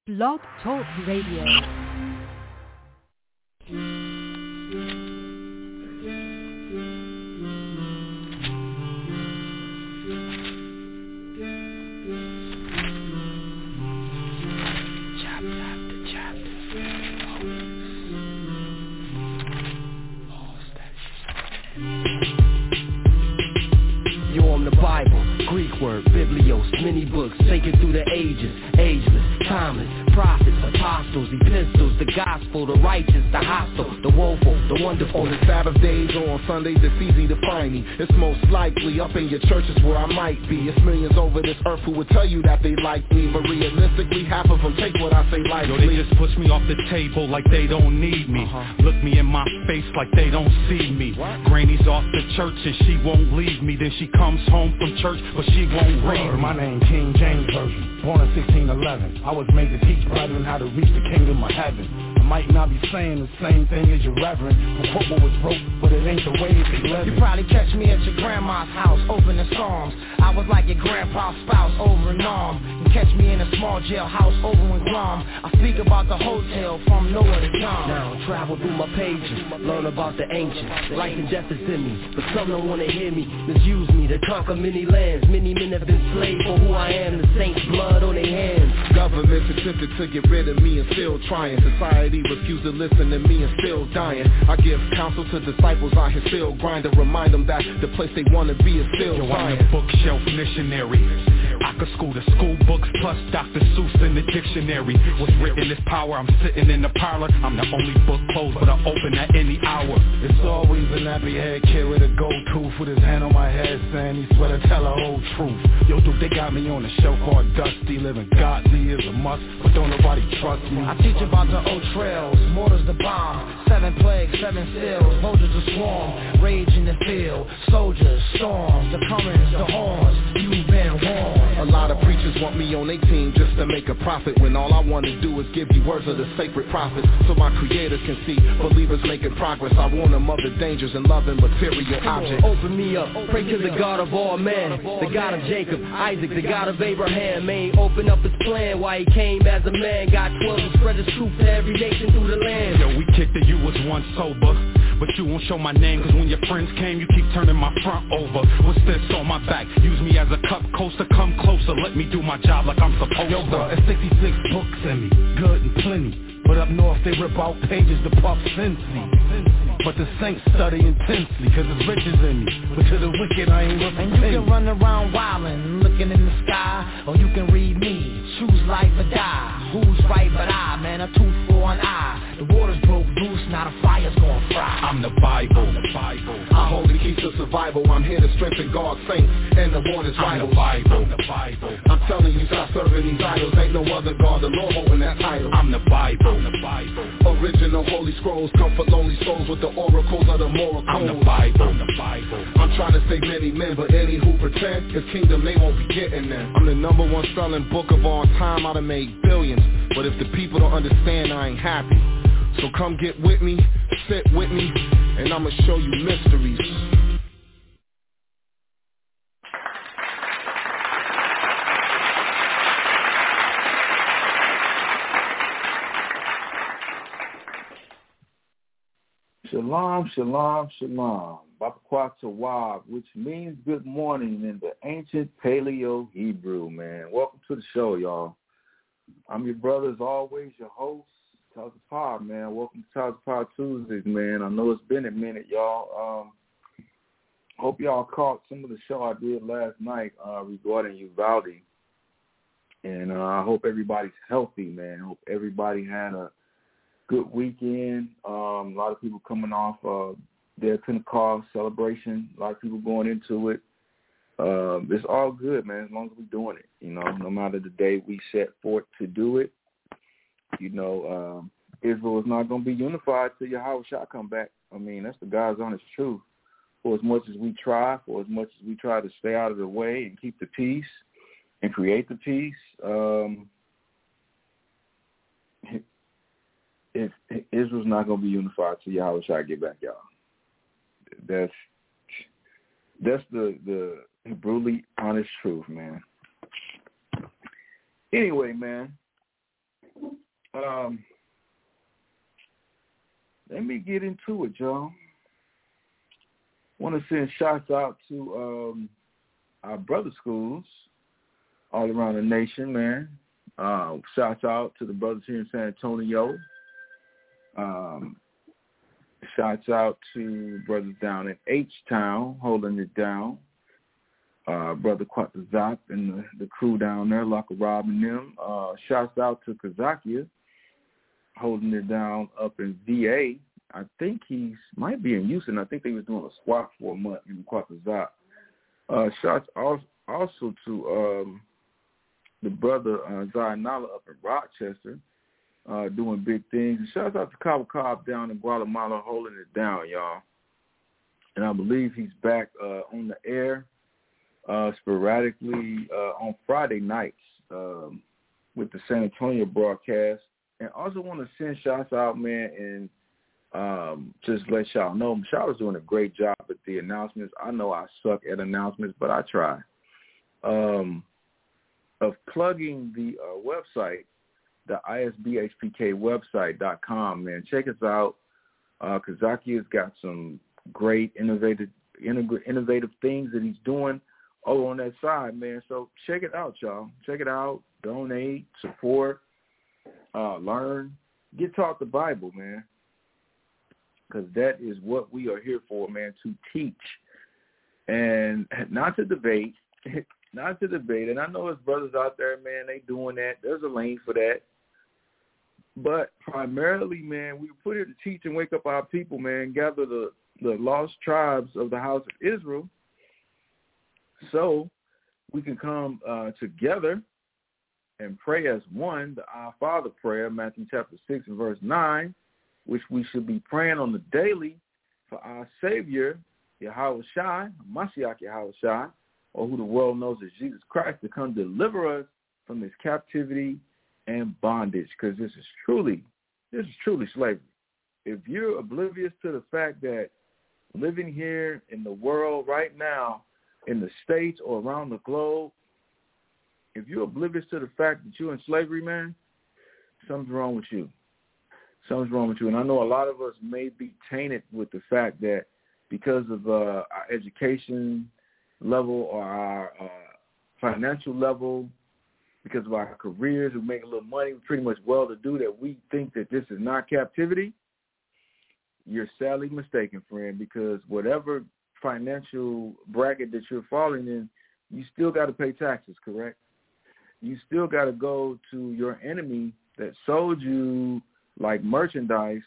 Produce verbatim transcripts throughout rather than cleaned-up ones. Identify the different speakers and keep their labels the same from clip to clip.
Speaker 1: Blog Talk Radio.
Speaker 2: Many books taken through the ages, ageless, timeless, prophets, apostles, epistles, the gospel, the righteous, the hostile, the woeful, the wonderful.
Speaker 3: On the Sabbath days or on Sundays, it's easy to find me. It's most likely up in your churches where I might be. It's millions over this earth who would tell you that they like me, but realistically, half of them take what I say lightly.
Speaker 4: Yo, they just push me off the table like they don't need me. Uh-huh. Look me in my face like they don't see me. What? Granny's off the church and she won't leave me. Then she comes home from church, but she won't read me.
Speaker 5: My name King James Version, born in sixteen eleven. I was made to teach brethren how to reach the kingdom of heaven. I might not be saying the same thing as your reverend, but what was wrote, but it ain't the way they live.
Speaker 2: You probably catch me at your grandma's house, opening Psalms. I was like your grandpa's spouse over in Nam. You catch me in a small jailhouse over in Guam. I speak about the hotel from nowhere to come. Now travel through my pages, learn about the ancients. Life and death is in me, but some don't wanna hear me. Misuse me to conquer many lands. Many men have been slaves for who I am. The saints' blood on their hands.
Speaker 3: Government attempted to get rid of me and still trying. Society refused to listen to me and still dying. I give counsel to disciples out here still grinding. Remind them that the place they wanna be is still
Speaker 4: Yo,
Speaker 3: science.
Speaker 4: I'm a bookshelf missionary. I could school the school books plus Doctor Seuss in the dictionary. What's written is power. I'm sitting in the parlor. I'm the only book closed, but I open at any hour.
Speaker 5: It's always a nappy head kid with a gold tooth with his hand on my head saying he swear to tell the whole truth. Yo, dude, they got me on a show called Dusty. Living godly is a must, but don't nobody trust me.
Speaker 2: I teach about the old trails, mortars the bomb, seven plagues, seven seals, soldiers to swarm, rage in the field, soldiers, storms, the comings, the horns, you've been warned.
Speaker 3: A lot of preachers want me on their team just to make a profit, when all I want to do is give you words of the sacred prophets, so my creators can see believers making progress. I warn them of the dangers in loving material objects.
Speaker 2: Open me up, pray to the God of all men, the God of Jacob, Isaac, the God of Abraham. May open up his plan why he came as a man. Got twelve and spread his truth to every nation through the land.
Speaker 4: Yo, we kicked it, you was once sober, but you won't show my name, cause when your friends came, you keep turning my front over. What's this on my back? Use me as a cup coaster, come closer, let me do my job like I'm supposed
Speaker 5: Yo,
Speaker 4: to.
Speaker 5: bro, it's sixty-six books in me, good and plenty, but up north they rip out pages to puff Cincy. But the saints study intensely, cause it's riches in me, but to the wicked I ain't worth a
Speaker 2: And you can run around wildin', looking in the sky, or you can read me, choose life or die. Who's right but I, man, a tooth for an eye. The waters broke loose, now the fire's gonna fry.
Speaker 4: I'm the Bible, the Bible.
Speaker 3: I hold the keys to survival. I'm here to strengthen God's saints and the waters
Speaker 4: I'm
Speaker 3: vitals.
Speaker 4: the Bible, I'm the Bible.
Speaker 3: I'm telling you, stop serving these idols. Ain't no other God, the Lord holding that title.
Speaker 4: I'm the Bible, I'm the Bible.
Speaker 3: Original holy scrolls, comfort lonely souls with the oracles of the moral
Speaker 4: I'm
Speaker 3: codes.
Speaker 4: the Bible, I'm the Bible.
Speaker 3: I'm trying to save many men, but any who pretend his kingdom they won't be getting there. I'm the number one selling book of all time. I'd have made billions, but if the people don't understand, I ain't happy. So come get with me, sit with me, and I'ma show you mysteries.
Speaker 6: Shalom, shalom, shalom. Bapakwat Tawab, which means good morning in the ancient Paleo Hebrew, man. Welcome to the show, y'all. I'm your brother, as always, your host, Tazapar, man. Welcome to Tazapar Tuesdays, man. I know it's been a minute, y'all. Um, hope y'all caught some of the show I did last night uh, regarding Uvalde. And uh, I hope everybody's healthy, man. I hope everybody had a good weekend. Um, a lot of people coming off uh, their Pentecost celebration. A lot of people going into it. Um, it's all good, man, as long as we're doing it. You know, no matter the day we set forth to do it. You know, um, Israel is not going to be unified till Yahweh shall come back. I mean, that's the God's honest truth. For as much as we try, for as much as we try to stay out of the way and keep the peace and create the peace, um, if Israel's not going to be unified till Yahweh shall get back, y'all. That's that's the the brutally honest truth, man. Anyway, man, Um, let me get into it, y'all. Want to send shots out to um, our brother schools all around the nation, man. Uh, shouts out to the brothers here in San Antonio. Um, shouts out to brothers down in H-Town holding it down. Uh, Brother Quatazak and the, the crew down there, Laka Rob and them. Uh, shouts out to Kazakia holding it down up in V A. I think he's might be in Houston. I think they was doing a squat for a month in Quatazak. Uh, shouts also, also to um, the brother uh, Zayanala up in Rochester, uh, doing big things. And shouts out to Cabo Cobb down in Guatemala holding it down, y'all. And I believe he's back uh, on the air uh, sporadically uh, on Friday nights um, with the San Antonio broadcast. And also want to send shouts out, man, and um, just let y'all know, Michelle is doing a great job at the announcements. I know I suck at announcements, but I try. Um, of plugging the uh, website, the I S B H P K website dot com, man. Check us out. Uh, Kazaki has got some great innovative innovative things that he's doing over on that side, man. So check it out, y'all. Check it out. Donate, support, uh, learn, get taught the Bible, man. Because that is what we are here for, man, to teach and not to debate, not to debate. And I know there's brothers out there, man, they doing that. There's a lane for that. But primarily, man, we put here to teach and wake up our people, man, gather the, the lost tribes of the house of Israel so we can come uh, together and pray as one, the Our Father prayer, Matthew chapter six and verse nine, which we should be praying on the daily for our Savior, Yahweh Shai, Mashiach Yahweh Shai, or who the world knows as Jesus Christ, to come deliver us from this captivity and bondage, because this is truly, this is truly slavery. If you're oblivious to the fact that living here in the world right now, in the States or around the globe, if you're oblivious to the fact that you're in slavery, man, something's wrong with you. Something's wrong with you. And I know a lot of us may be tainted with the fact that because of uh, our education level or our uh, financial level, because of our careers, we make a little money, we're pretty much well-to-do, that we think that this is not captivity. You're sadly mistaken, friend, because whatever financial bracket that you're falling in, you still got to pay taxes, correct? You still got to go to your enemy that sold you like merchandise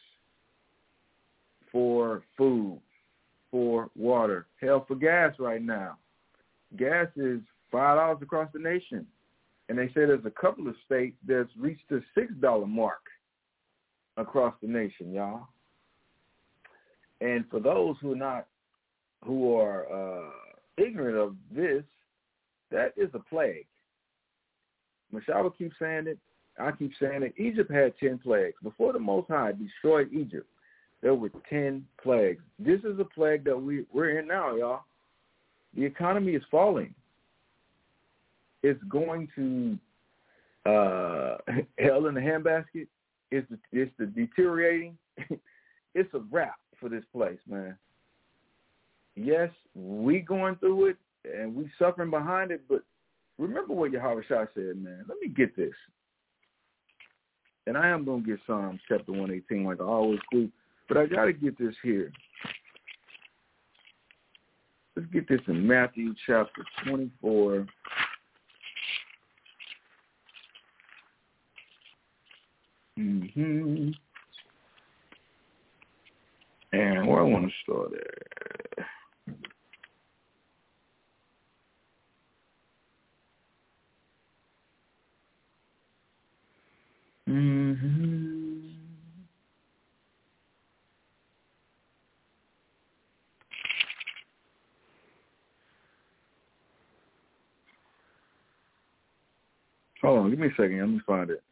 Speaker 6: for food, for water, hell, for gas right now. Gas is five dollars across the nation. And they say there's a couple of states that's reached the six dollar mark across the nation, y'all. And for those who are not, who are uh, ignorant of this, that is a plague. Mashaba keeps saying it. I keep saying it. Egypt had ten plagues. Before the Most High destroyed Egypt, there were ten plagues. This is a plague that we, we're in now, y'all. The economy is falling. It's going to uh, hell in the handbasket. It's the, it's the deteriorating. It's a wrap for this place, man. Yes, we going through it, and we suffering behind it, but remember what Yahweh Shai said, man. Let me get this. And I am going to get Psalms chapter one eighteen like I always do, but I got to get this here. Let's get this in Matthew chapter twenty-four. Mm-hmm. And where I want to start at. Mm-hmm. Hold on, give me a second. Let me find it.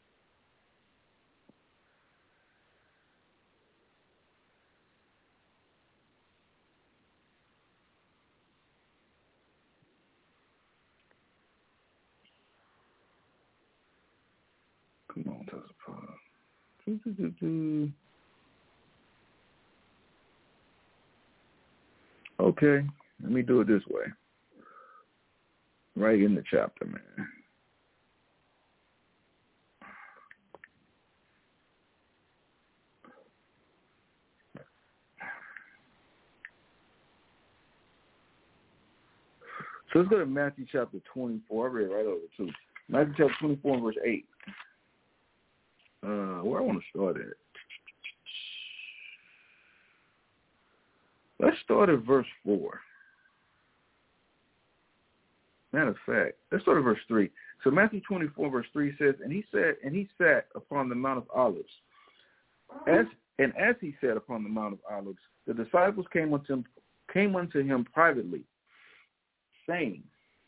Speaker 6: Come on, Tesla. Okay, let me do it this way. Right in the chapter, man. So let's go to Matthew chapter twenty-four. I read right over too. Matthew chapter twenty-four, verse eight. Uh, where I want to start at? Let's start at verse four. Matter of fact, let's start at verse three. So Matthew twenty-four, verse three says, "And he said, and he sat upon the Mount of Olives. As and as he sat upon the Mount of Olives, the disciples came unto him, came unto him privately, saying,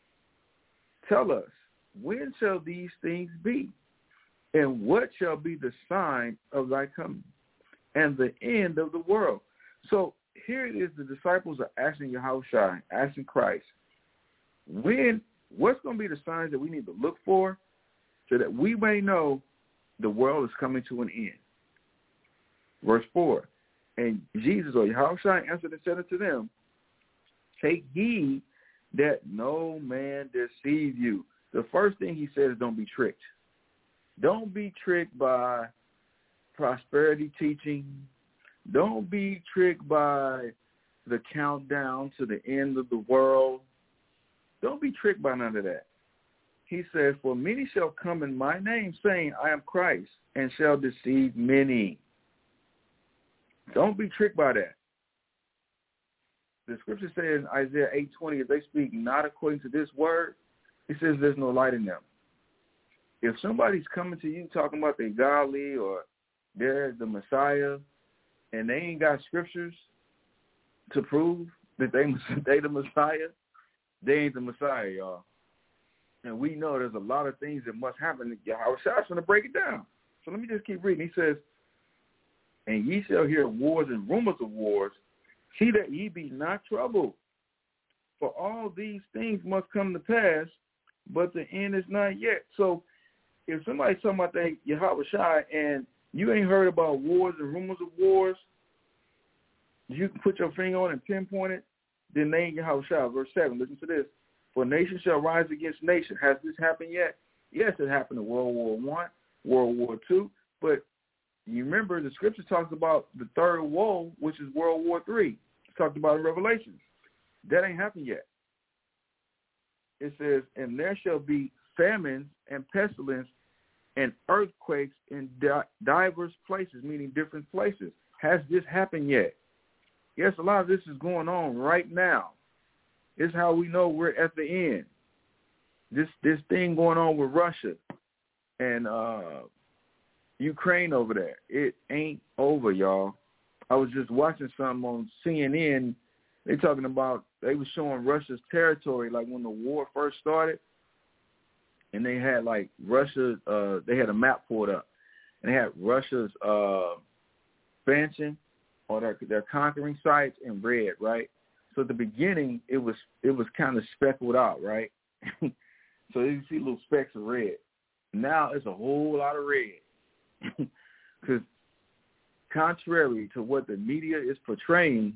Speaker 6: Tell us, when shall these things be? And what shall be the sign of thy coming and the end of the world?" So here it is, the disciples are asking Yahushua, asking Christ, when, what's going to be the signs that we need to look for so that we may know the world is coming to an end? Verse four, and Jesus or Yahushua answered and said unto them, Take heed that no man deceive you. The first thing he says is don't be tricked. Don't be tricked by prosperity teaching. Don't be tricked by the countdown to the end of the world. Don't be tricked by none of that. He says, For many shall come in my name, saying, I am Christ, and shall deceive many. Don't be tricked by that. The scripture says in Isaiah eight twenty, if they speak not according to this word, it says there's no light in them. If somebody's coming to you talking about they're godly or they're the Messiah and they ain't got scriptures to prove that they they the Messiah, they ain't the Messiah, y'all. And we know there's a lot of things that must happen. Yahushua's going to break it down. So let me just keep reading. He says, And ye shall hear wars and rumors of wars. See that ye be not troubled. For all these things must come to pass, but the end is not yet. So if somebody's talking about that Yahushua and you ain't heard about wars and rumors of wars, you can put your finger on it and pinpoint it, then they ain't Yahushua. Verse seven, listen to this. For nation shall rise against nation. Has this happened yet? Yes, it happened in World War One, World War Two, but you remember the scripture talks about the third woe, which is World War Three. It's talked about in Revelations. That ain't happened yet. It says, and there shall be famines and pestilence and earthquakes in di- diverse places, meaning different places. Has this happened yet? Yes, a lot of this is going on right now. It's how we know we're at the end. This this thing going on with Russia and uh, Ukraine over there, it ain't over, y'all. I was just watching something on C N N. They talking about, they were showing Russia's territory, like when the war first started, and they had like Russia, uh, they had a map pulled up, and they had Russia's uh, expansion or their, their conquering sites in red, right? So at the beginning, it was it was kind of speckled out, right? So you see little specks of red. Now it's a whole lot of red. Because contrary to what the media is portraying,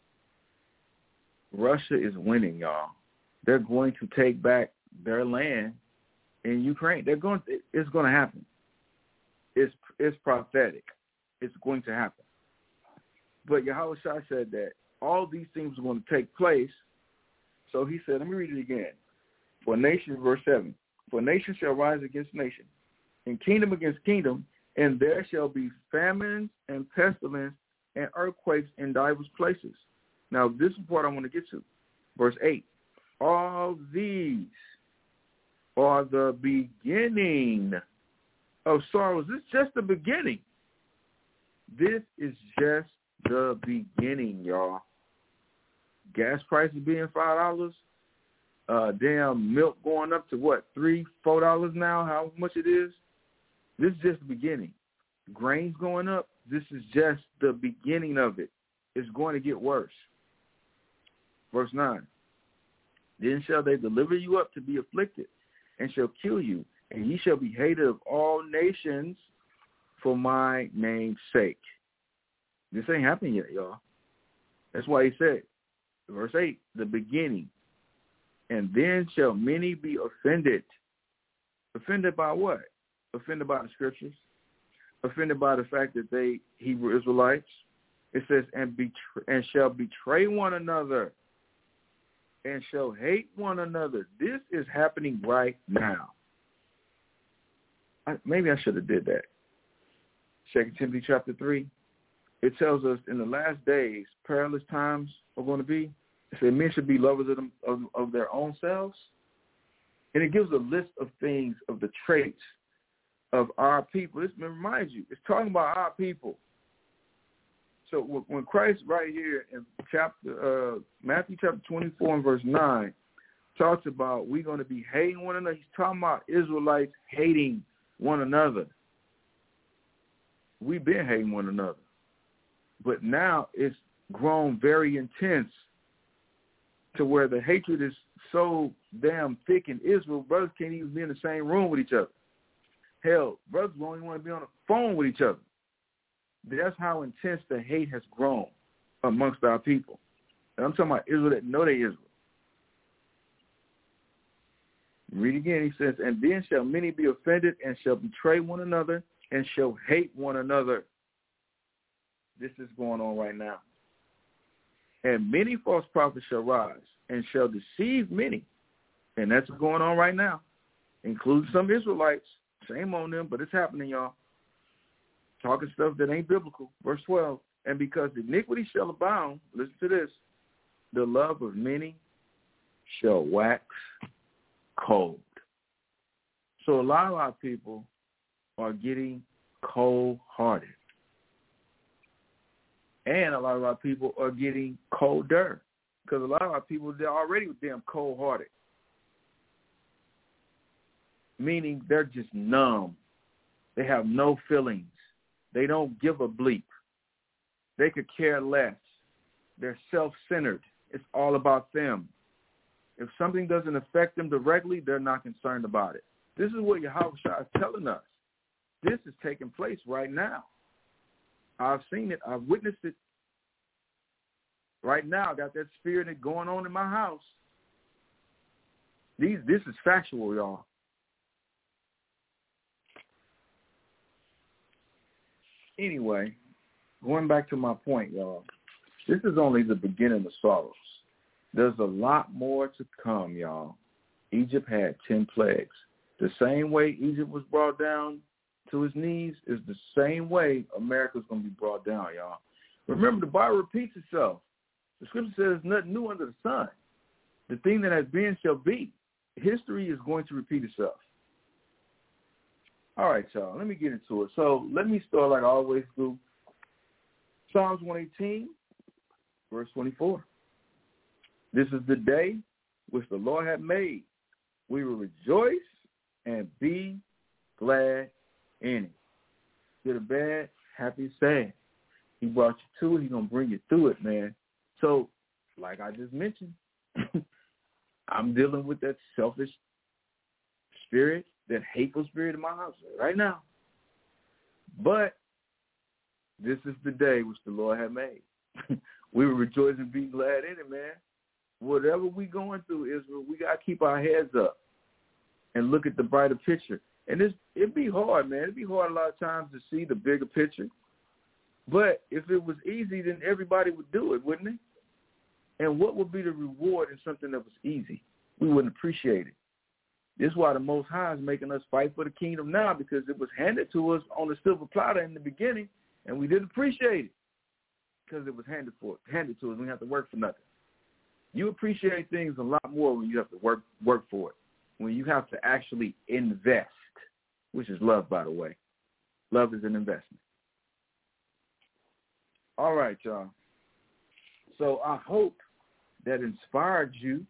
Speaker 6: Russia is winning, y'all. They're going to take back their land in Ukraine. They're going. To, it's going to happen. It's it's prophetic. It's going to happen. But Yahushua said that all these things are going to take place. So he said, let me read it again. For nation, verse seven, for nation shall rise against nation, and kingdom against kingdom, and there shall be famines and pestilence and earthquakes in diverse places. Now, this is what I want to get to. Verse eight, all these are the beginning of sorrows. This is just the beginning. This is just the beginning, y'all. Gas prices being five dollars. Uh, damn milk going up to what, three, four dollars now? How much it is? This is just the beginning. Grains going up. This is just the beginning of it. It's going to get worse. Verse nine. Then shall they deliver you up to be afflicted, and shall kill you, and ye shall be hated of all nations for my name's sake. This ain't happened yet, y'all. That's why he said, verse eight, the beginning. And then shall many be offended. Offended by what? Offended by the scriptures. Offended by the fact that they Hebrew Israelites. It says, and betray, and shall betray one another, and shall hate one another. This is happening right now. I, maybe I should have did that. Second Timothy chapter three. It tells us in the last days, perilous times are going to be. It says men should be lovers of, them, of, of their own selves. And it gives a list of things, of the traits of our people. This reminds you, it's talking about our people. So when Christ right here in chapter uh, Matthew chapter twenty-four and verse nine talks about we're going to be hating one another, he's talking about Israelites hating one another. We've been hating one another. But now it's grown very intense to where the hatred is so damn thick in Israel, brothers can't even be in the same room with each other. Hell, brothers won't even want to be on the phone with each other. That's how intense the hate has grown amongst our people. And I'm talking about Israel that know they Israel. Read again, he says, and then shall many be offended and shall betray one another and shall hate one another. This is going on right now. And many false prophets shall rise and shall deceive many. And that's what's going on right now, including some Israelites. Shame on them, but it's happening, y'all. Talking stuff that ain't biblical. Verse twelve, and because iniquity shall abound, listen to this, the love of many shall wax cold. So a lot of our people are getting cold-hearted. And a lot of our people are getting colder because a lot of our people, they're already damn cold-hearted, meaning they're just numb. They have no feelings. They don't give a bleep. They could care less. They're self-centered. It's all about them. If something doesn't affect them directly, they're not concerned about it. This is what Yahushua is telling us. This is taking place right now. I've seen it. I've witnessed it. Right now, I got that spirit going on in my house. These, this is factual, y'all. Anyway, going back to my point, y'all, this is only the beginning of sorrows. There's a lot more to come, y'all. Egypt had ten plagues. The same way Egypt was brought down to his knees is the same way America's going to be brought down, y'all. Remember, the Bible repeats itself. The scripture says nothing new under the sun. The thing that has been shall be. History is going to repeat itself. All right, y'all, let me get into it. So let me start like I always do. Psalms one eighteen, verse twenty-four. This is the day which the Lord hath made. We will rejoice and be glad in it. Good or bad, happy, sad. He brought you to it. He's going to bring you through it, man. So, like I just mentioned, I'm dealing with that selfish spirit, that hateful spirit in my house right now. But this is the day which the Lord hath made. We will rejoice and be glad in it, man. Whatever we going through, Israel, we got to keep our heads up and look at the brighter picture. And it's, it'd be hard, man. It'd be hard a lot of times to see the bigger picture. But if it was easy, then everybody would do it, wouldn't it? And what would be the reward in something that was easy? We wouldn't appreciate it. This is why the Most High is making us fight for the kingdom now, because it was handed to us on the silver platter in the beginning, and we didn't appreciate it because it was handed for handed to us. We didn't have to work for nothing. You appreciate things a lot more when you have to work work for it, when you have to actually invest, which is love, by the way. Love is an investment. All right, y'all. So I hope that inspired you.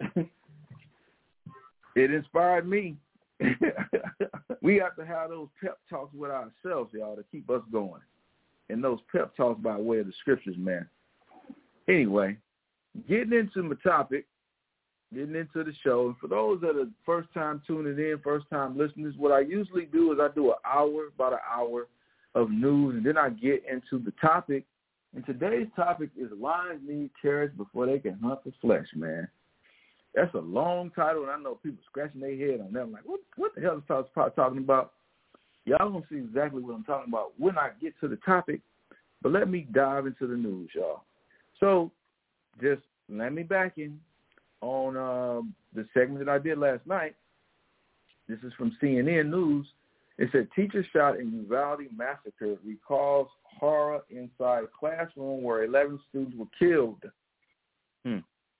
Speaker 6: It inspired me. We have to have those pep talks with ourselves, y'all, to keep us going. And those pep talks by way of the scriptures, man. Anyway, getting into my topic, getting into the show. And for those that are first time tuning in, first time listeners, what I usually do is I do an hour, about an hour of news, and then I get into the topic. And today's topic is lions need carrots before they can hunt for flesh, man. That's a long title, and I know people scratching their head on that. I'm like, what, what the hell is Tyler Scott talking about? Y'all gonna see exactly what I'm talking about when I get to the topic, but let me dive into the news, y'all. So just let me back in on um, the segment that I did last night. This is from C N N News. It said, teacher shot in Uvalde massacre recalls horror inside classroom where eleven students were killed. Hmm.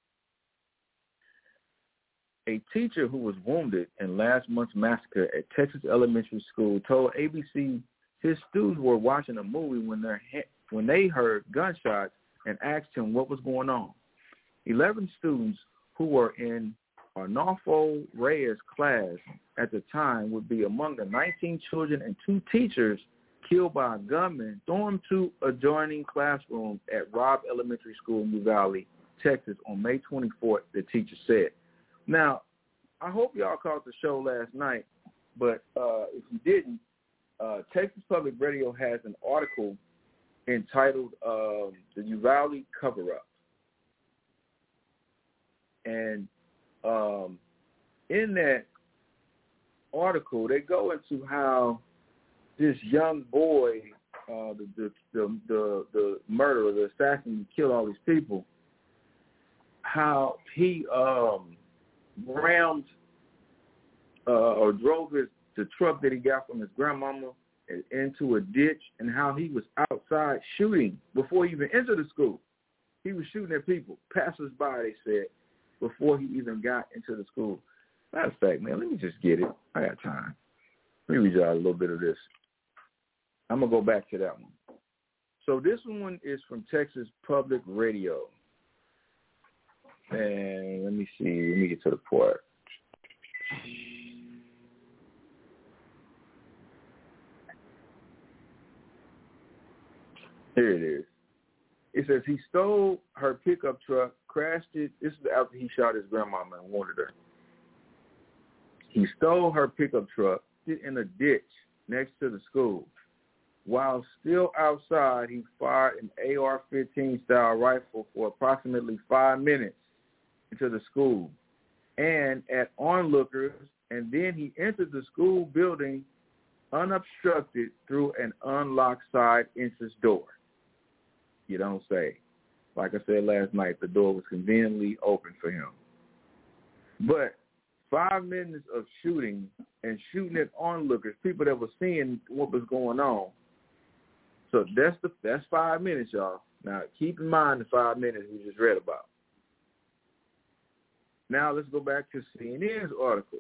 Speaker 6: A teacher who was wounded in last month's massacre at Texas Elementary School told A B C his students were watching a movie when, when they heard gunshots and asked him what was going on. Eleven students who were in Arnulfo Reyes' class at the time would be among the nineteen children and two teachers killed by a gunman stormed to adjoining classrooms at Robb Elementary School in Uvalde, Texas on May twenty-fourth, the teacher said. Now, I hope y'all caught the show last night, but uh, if you didn't, uh, Texas Public Radio has an article entitled um, The Uvalde Cover-Up. And um, in that article, they go into how this young boy, uh, the, the, the, the, the murderer, the assassin who killed all these people, how he um, rammed uh, or drove his the truck that he got from his grandmama into a ditch, and how he was outside shooting before he even entered the school. He was shooting at people, passers-by, they said, before he even got into the school. Matter of fact, man, let me just get it. I got time. Let me read y'all a little bit of this. I'm going to go back to that one. So this one is from Texas Public Radio. And let me see. Let me get to the part. Here it is. It says he stole her pickup truck, crashed it. This is after he shot his grandmama and wounded her. He stole her pickup truck, sit in a ditch next to the school. While still outside, he fired an A R fifteen style rifle for approximately five minutes into the school and at onlookers, and then he entered the school building unobstructed through an unlocked side entrance door. You don't say. Like I said last night, the door was conveniently open for him. But five minutes of shooting and shooting at onlookers, people that were seeing what was going on. So that's the that's five minutes, y'all. Now, keep in mind the five minutes we just read about. Now, let's go back to C N N's article.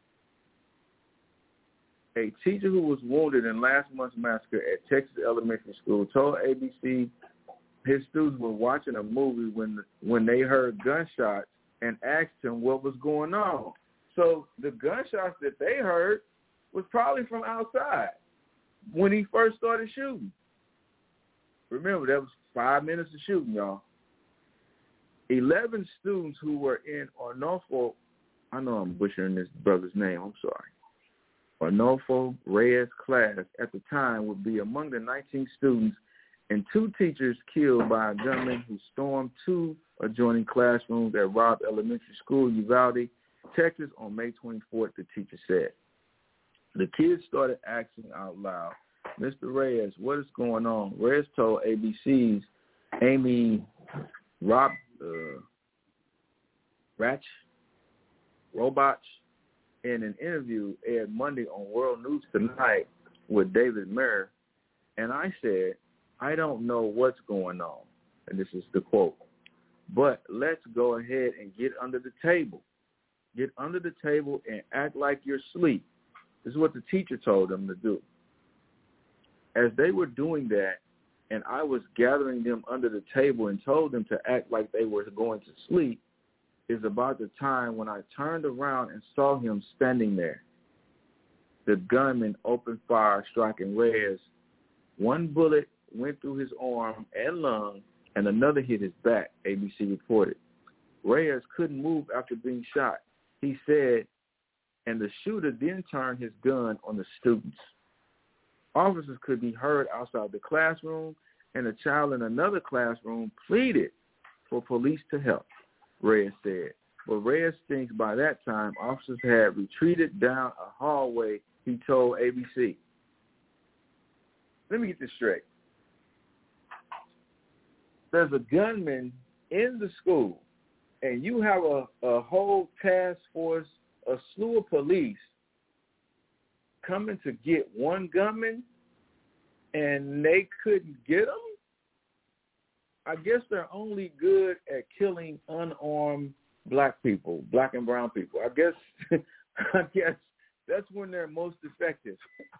Speaker 6: A teacher who was wounded in last month's massacre at Texas Elementary School told A B C his students were watching a movie when when they heard gunshots and asked him what was going on. So the gunshots that they heard was probably from outside when he first started shooting. Remember, that was five minutes of shooting, y'all. Eleven students who were in Arnulfo, I know I'm butchering this brother's name, I'm sorry. Arnulfo Reyes' class at the time would be among the nineteen students and two teachers killed by a gunman who stormed two adjoining classrooms at Robb Elementary School, Uvalde, Texas, on May twenty-fourth, the teacher said. The kids started asking out loud, Mister Reyes, what is going on? Reyes told A B C's Amy Rob, uh, Ratch, Robach in an interview aired Monday on World News Tonight with David Mayer, and I said, I don't know what's going on, and this is the quote, but let's go ahead and get under the table. Get under the table and act like you're asleep. This is what the teacher told them to do. As they were doing that, and I was gathering them under the table and told them to act like they were going to sleep, is about the time when I turned around and saw him standing there. The gunman opened fire, striking Reyes. One bullet went through his arm and lung, and another hit his back, A B C reported. Reyes couldn't move after being shot. He said, and the shooter then turned his gun on the students. Officers could be heard outside the classroom, and a child in another classroom pleaded for police to help, Reyes said. But Reyes thinks by that time, officers had retreated down a hallway, he told A B C. Let me get this straight. There's a gunman in the school, and you have a, a whole task force, a slew of police coming to get one gunman, and they couldn't get him? I guess they're only good at killing unarmed black people, black and brown people. I guess I guess that's when they're most effective.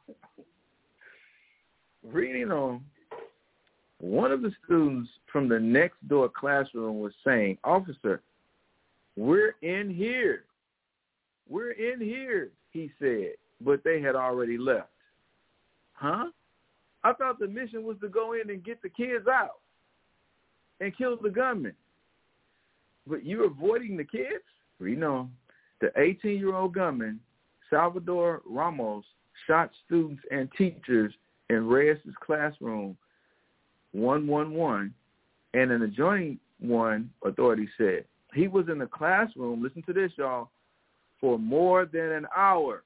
Speaker 6: Reading on, one of the students from the next door classroom was saying, "Officer, we're in here. We're in here," he said, but they had already left. Huh? I thought the mission was to go in and get the kids out and kill the gunman. But you're avoiding the kids? Read on. The eighteen-year-old gunman, Salvador Ramos, shot students and teachers in Reyes' classroom, one one one, and an adjoining one, authorities said. He was in the classroom, listen to this, y'all, for more than an hour.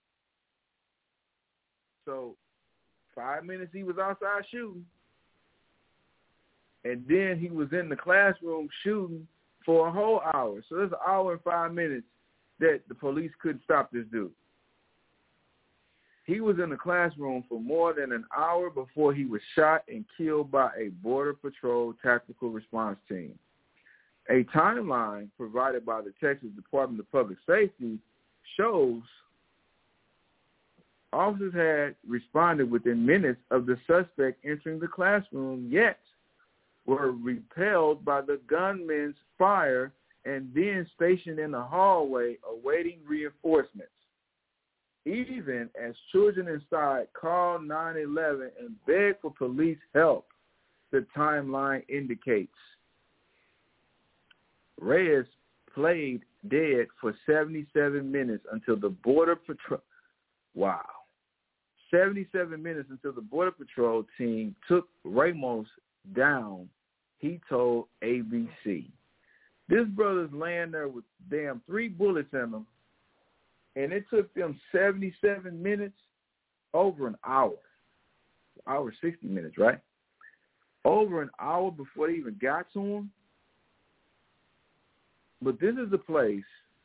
Speaker 6: So five minutes he was outside shooting, and then he was in the classroom shooting for a whole hour. So there's an hour and five minutes that the police couldn't stop this dude. He was in the classroom for more than an hour before he was shot and killed by a Border Patrol tactical response team. A timeline provided by the Texas Department of Public Safety shows officers had responded within minutes of the suspect entering the classroom, yet were repelled by the gunman's fire and then stationed in the hallway awaiting reinforcements. Even as children inside called nine one one and begged for police help, the timeline indicates. Reyes played dead for seventy-seven minutes until the Border Patrol, wow, seventy-seven minutes until the Border Patrol team took Ramos down, he told A B C. This brother's laying there with damn three bullets in him, and it took them seventy-seven minutes, over an hour, hour sixty minutes, right? Over an hour before they even got to him. But this is the place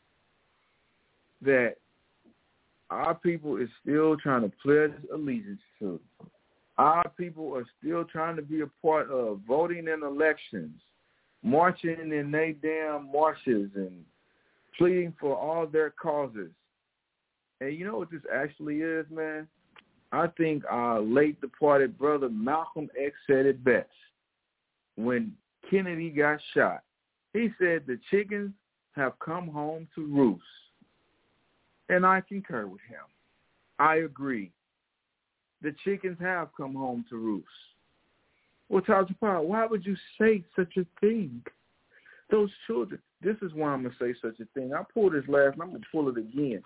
Speaker 6: that our people is still trying to pledge allegiance to. Our people are still trying to be a part of voting in elections, marching in they damn marches and pleading for all their causes. And you know what this actually is, man? I think our late departed brother Malcolm X said it best. When Kennedy got shot, he said the chickens have come home to roost. And I concur with him. I agree. The chickens have come home to roost. Well, Tasha Powell, why would you say such a thing? Those children, this is why I'm going to say such a thing. I pulled this last, and I'm going to pull it again.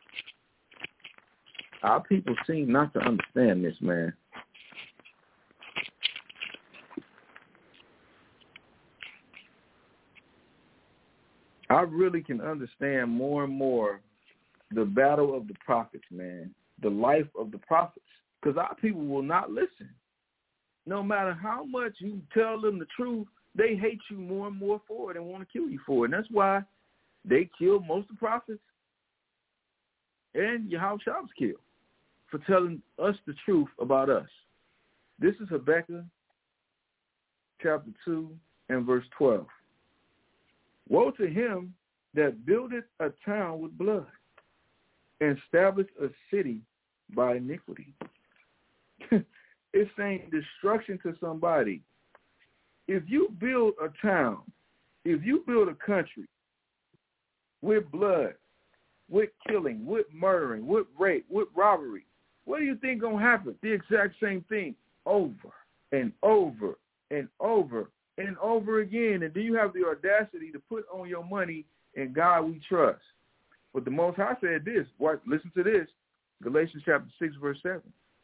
Speaker 6: Our people seem not to understand this, man. I really can understand more and more the battle of the prophets, man, the life of the prophets, because our people will not listen. No matter how much you tell them the truth, they hate you more and more for it and want to kill you for it. And that's why they killed most of the prophets and Yahweh Shams killed for telling us the truth about us. This is Habakkuk chapter two and verse twelve. Woe to him that buildeth a town with blood and established a city by iniquity. It's saying destruction to somebody. If you build a town, if you build a country with blood, with killing, with murdering, with rape, with robbery, what do you think going to happen? The exact same thing over and over and over and over again. And do you have the audacity to put on your money in God we trust? But the Most High said this. Watch, listen to this. Galatians chapter six, verse seven.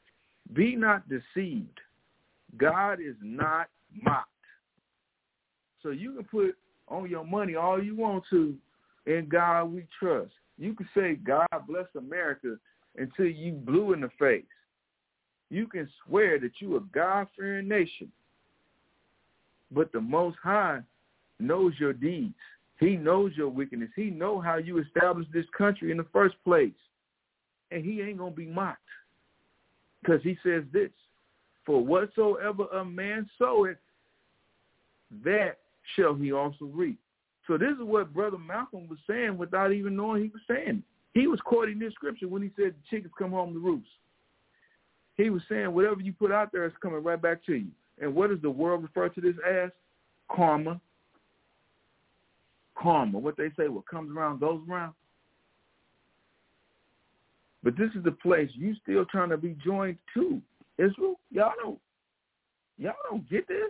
Speaker 6: Be not deceived. God is not mocked. So you can put on your money all you want to, in God we trust. You can say, God bless America, until you blue in the face. You can swear that you a God-fearing nation. But the Most High knows your deeds. He knows your wickedness. He knows how you established this country in the first place. And he ain't going to be mocked. Because he says this, for whatsoever a man soweth, that shall he also reap. So this is what Brother Malcolm was saying without even knowing he was saying it. He was quoting this scripture when he said the chickens come home to roost. He was saying whatever you put out there is coming right back to you. And what does the world refer to this as? Karma. Karma. What they say, what comes around goes around. But this is the place you still trying to be joined to. Israel, y'all don't, y'all don't get this.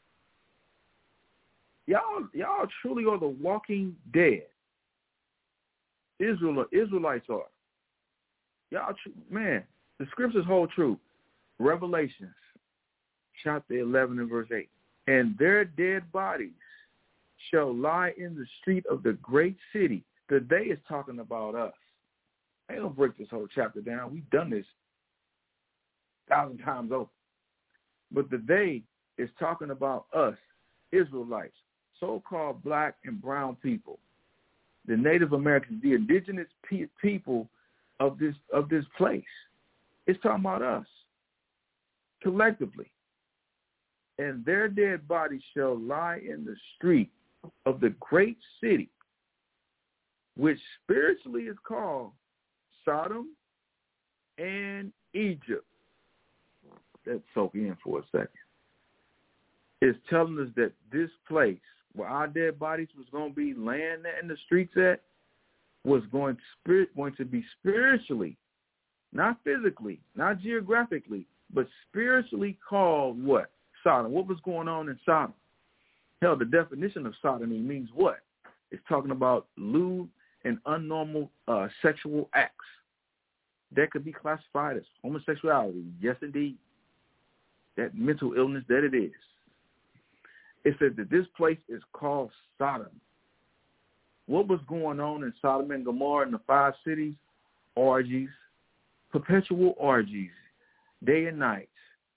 Speaker 6: Y'all, y'all truly are the walking dead. Israel, Israelites are. Y'all, man, the scriptures hold true. Revelations, chapter eleven and verse eight. And their dead bodies shall lie in the street of the great city. The day is talking about us. I ain't gonna break this whole chapter down. We've done this a thousand times over. But the day is talking about us, Israelites, so-called black and brown people, the Native Americans, the indigenous pe- people of this of this place. It's talking about us collectively. And their dead bodies shall lie in the street of the great city, which spiritually is called Sodom and Egypt. Let's soak in for a second. It's telling us that this place where our dead bodies was going to be laying there in the streets at was going to, spirit, going to be spiritually, not physically, not geographically, but spiritually called what? Sodom. What was going on in Sodom? Hell, the definition of sodomy means what? It's talking about lewd and unnormal uh, sexual acts. That could be classified as homosexuality. Yes, indeed. That mental illness that it is. It says that this place is called Sodom. What was going on in Sodom and Gomorrah in the five cities? Orgies, perpetual orgies, day and night.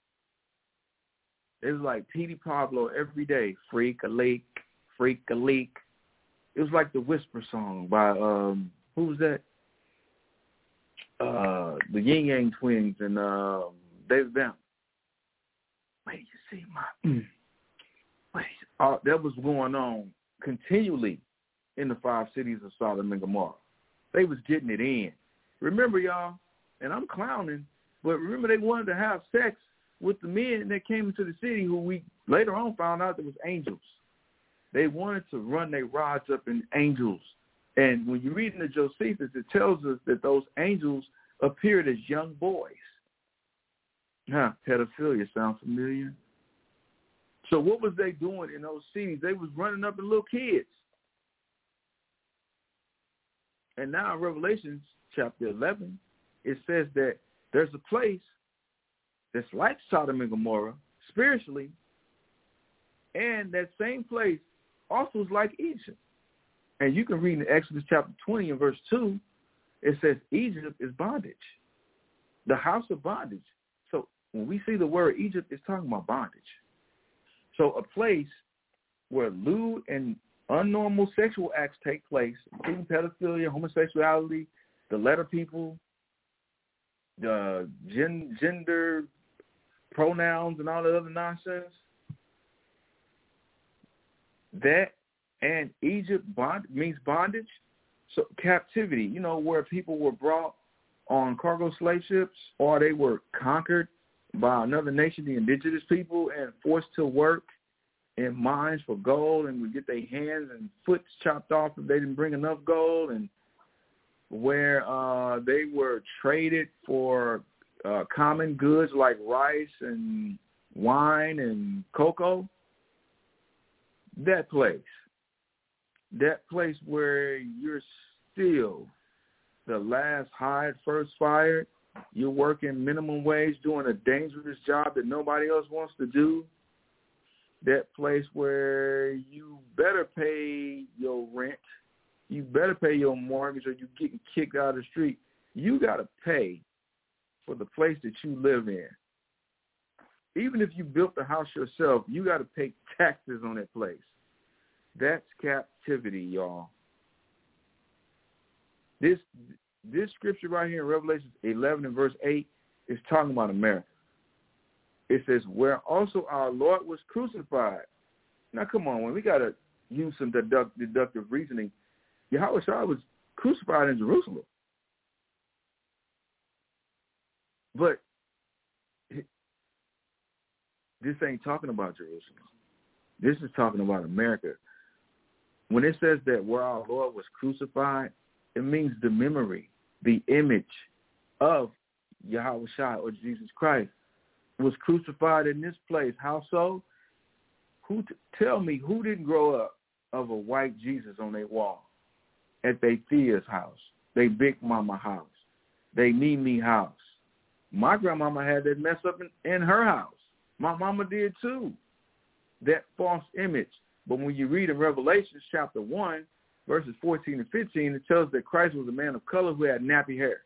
Speaker 6: It was like Petey Pablo every day. Freak a leak, freak a leak. It was like the Whisper song by, um, who was that? Uh, the Yin Yang Twins and uh, David Banner. Wait, you see my... Wait, uh, that was going on continually in the five cities of Sodom and Gomorrah. They was getting it in. Remember, y'all, and I'm clowning, but remember they wanted to have sex with the men that came into the city who we later on found out there was angels. They wanted to run their rods up in angels. And when you read in the Josephus, it tells us that those angels appeared as young boys. Huh, pedophilia sound familiar? So what was they doing in those cities? They was running up in little kids. And now in Revelation chapter eleven, it says that there's a place that's like Sodom and Gomorrah spiritually, and that same place also is like Egypt. And you can read in Exodus chapter twenty and verse two, it says Egypt is bondage, the house of bondage. So when we see the word Egypt, it's talking about bondage. So a place where lewd and unnormal sexual acts take place, including pedophilia, homosexuality, the letter people, the gen- gender pronouns and all that other nonsense, that and Egypt bond means bondage. So captivity, you know, where people were brought on cargo slave ships or they were conquered by another nation, the indigenous people, and forced to work in mines for gold and would get their hands and foot chopped off if they didn't bring enough gold, and where uh, they were traded for uh, common goods like rice and wine and cocoa. That place, that place where you're still the last hired, first fired, You're working minimum wage, doing a dangerous job that nobody else wants to do. That place where you better pay your rent, you better pay your mortgage, or you're getting kicked out of the street. You got to pay for the place that you live in. Even if you built the house yourself, you got to pay taxes on that place. That's captivity, y'all. This this scripture right here in Revelation eleven and verse eight is talking about America. It says, where also our Lord was crucified. Now, come on, when we got to use some deduct, deductive reasoning, Yahweh Shai was crucified in Jerusalem. But this ain't talking about Jerusalem. This is talking about America. When it says that where our Lord was crucified, it means the memory, the image of Yahweh Shai or Jesus Christ was crucified in this place. How so? Who t- tell me who didn't grow up of a white Jesus on their wall at their Thea's house, their Big Mama house, their Mimi house? My grandmama had that mess up in, in her house. My mama did too. That false image. But when you read in Revelation chapter one, verses fourteen and fifteen, it tells that Christ was a man of color who had nappy hair.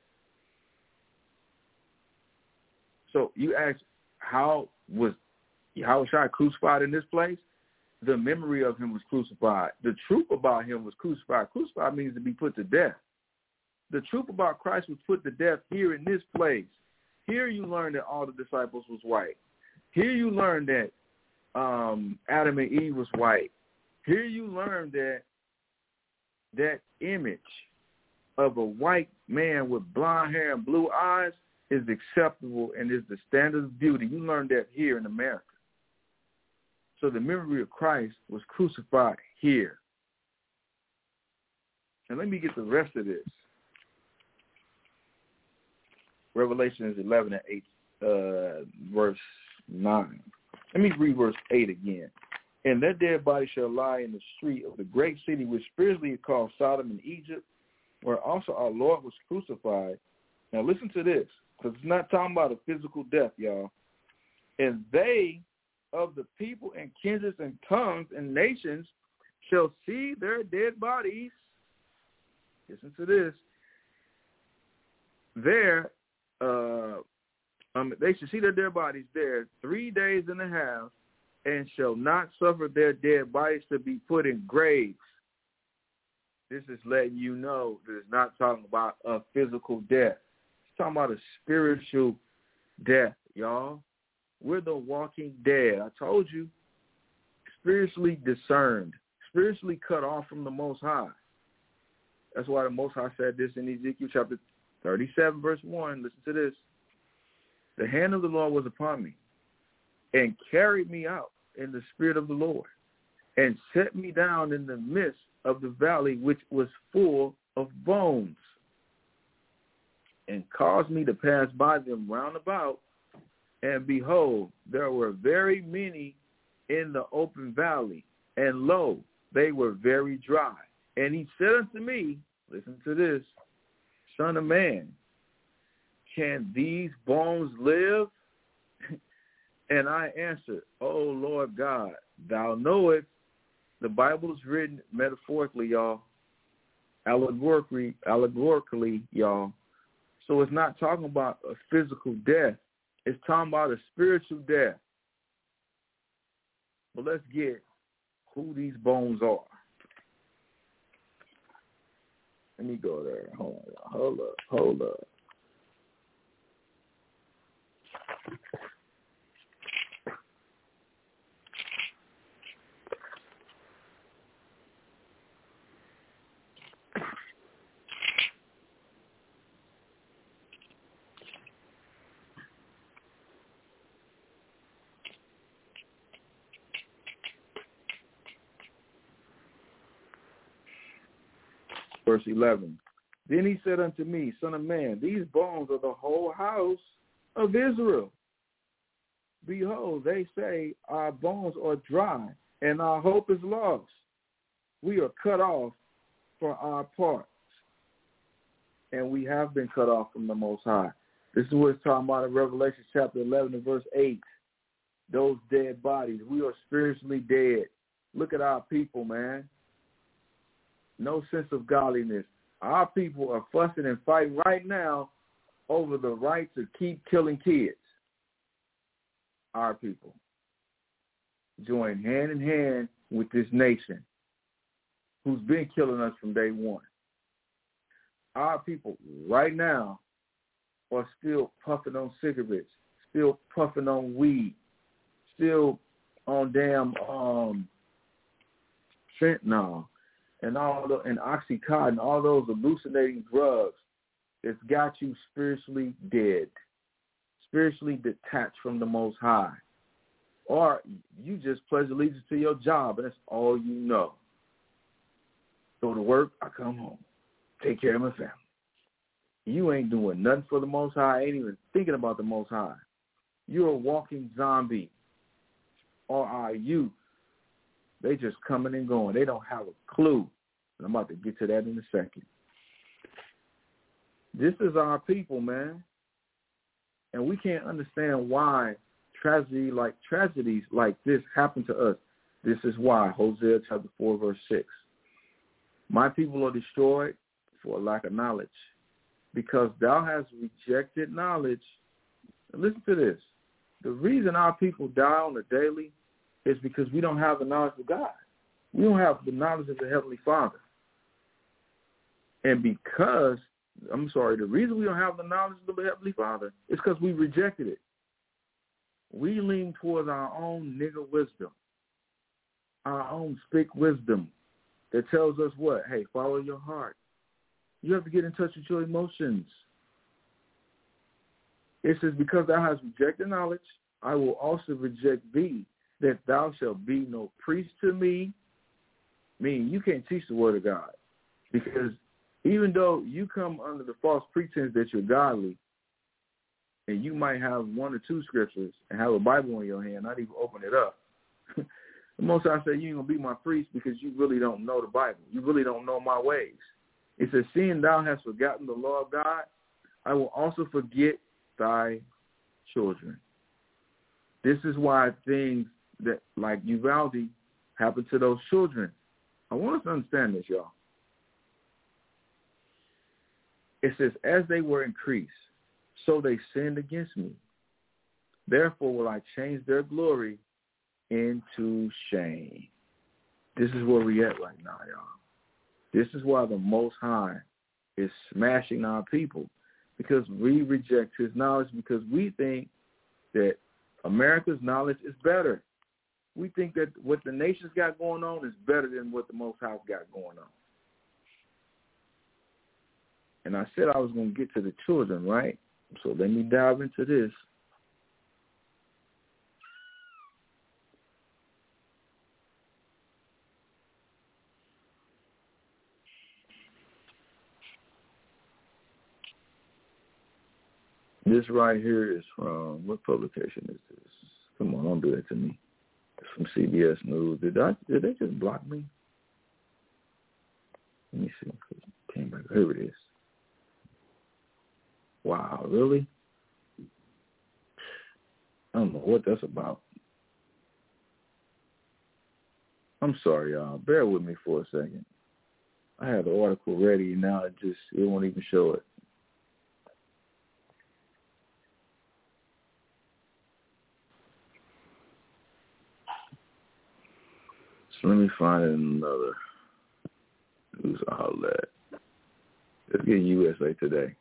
Speaker 6: So you ask, how was Yahweh Shai crucified in this place? The memory of him was crucified. The truth about him was crucified. Crucified means to be put to death. The truth about Christ was put to death here in this place. Here you learn that all the disciples was white. Here you learn that um, Adam and Eve was white. Here you learn that that image of a white man with blonde hair and blue eyes is acceptable and is the standard of beauty. You learn that here in America. So the memory of Christ was crucified here. And let me get the rest of this. Revelation is eleven and eight, uh, verse nine. Let me read verse eight again. And their dead body shall lie in the street of the great city, which spiritually is called Sodom and Egypt, where also our Lord was crucified. Now listen to this, because it's not talking about a physical death, y'all. And they of the people and kindreds and tongues and nations shall see their dead bodies. Listen to this. There, uh, um, they shall see their dead bodies there three days and a half, and shall not suffer their dead bodies to be put in graves. This is letting you know that it's not talking about a physical death. It's talking about a spiritual death, y'all. We're the walking dead. I told you, spiritually discerned, spiritually cut off from the Most High. That's why the Most High said this in Ezekiel chapter thirty-seven, verse one. Listen to this. The hand of the Lord was upon me, and carried me out in the spirit of the Lord, and set me down in the midst of the valley, which was full of bones, and caused me to pass by them round about. And behold, there were very many in the open valley, and lo, they were very dry. And he said unto me, listen to this, Son of man, can these bones live? And I answered, O Lord God, thou knowest. The Bible is written metaphorically, y'all, allegorically, allegorically, y'all. So it's not talking about a physical death. It's talking about a spiritual death. But let's get who these bones are. Let me go there. Hold on. Hold up. Hold up. Verse eleven. Then he said unto me, Son of man, these bones are the whole house of Israel. Behold, they say, our bones are dry, and our hope is lost. We are cut off for our parts, and we have been cut off from the Most High. This is what it's talking about in Revelation chapter eleven and verse eight. Those dead bodies. We are spiritually dead. Look at our people, man. No sense of godliness. Our people are fussing and fighting right now over the right to keep killing kids. Our people join hand in hand with this nation who's been killing us from day one. Our people right now are still puffing on cigarettes, still puffing on weed, still on damn um, fentanyl and all the, and Oxycontin, all those hallucinating drugs. It's got you spiritually dead, spiritually detached from the Most High. Or you just pledge allegiance to your job, and that's all you know. Go to work, I come home, take care of my family. You ain't doing nothing for the Most High, ain't even thinking about the Most High. You're a walking zombie. Or are you? They just coming and going. They don't have a clue. And I'm about to get to that in a second. This is our people, man. And we can't understand why tragedy like tragedies like this happen to us. This is why. Hosea chapter four, verse six. My people are destroyed for lack of knowledge, because thou hast rejected knowledge. And listen to this. The reason our people die on the daily is because we don't have the knowledge of God. We don't have the knowledge of the Heavenly Father. And because, I'm sorry, the reason we don't have the knowledge of the Heavenly Father is because we rejected it. We lean towards our own nigger wisdom, our own spick wisdom that tells us what? Hey, follow your heart. You have to get in touch with your emotions. It says, because thou hast rejected knowledge, I will also reject thee, that thou shalt be no priest to me. Meaning you can't teach the word of God. Because even though you come under the false pretense that you're godly, and you might have one or two scriptures and have a Bible in your hand, not even open it up, the Most High say you ain't going to be my priest because you really don't know the Bible. You really don't know my ways. It says, seeing thou hast forgotten the law of God, I will also forget thy children. This is why things that like Uvalde happen to those children. I want us to understand this, y'all. It says, as they were increased, so they sinned against me. Therefore will I change their glory into shame. This is where we at right now, y'all. This is why the Most High is smashing our people, because we reject his knowledge, because we think that America's knowledge is better. We think that what the nation's got going on is better than what the Most High's got going on. And I said I was going to get to the children, right? So let me dive into this. This right here is from, what publication is this? Come on, don't do that to me. It's from C B S News. Did I? Did they just block me? Let me see. Came back. Here it is. Wow, really? I don't know what that's about. I'm sorry, y'all. Bear with me for a second. I had the article ready, and now it just, it won't even show it. So let me find another news outlet. Let's get U S A Today.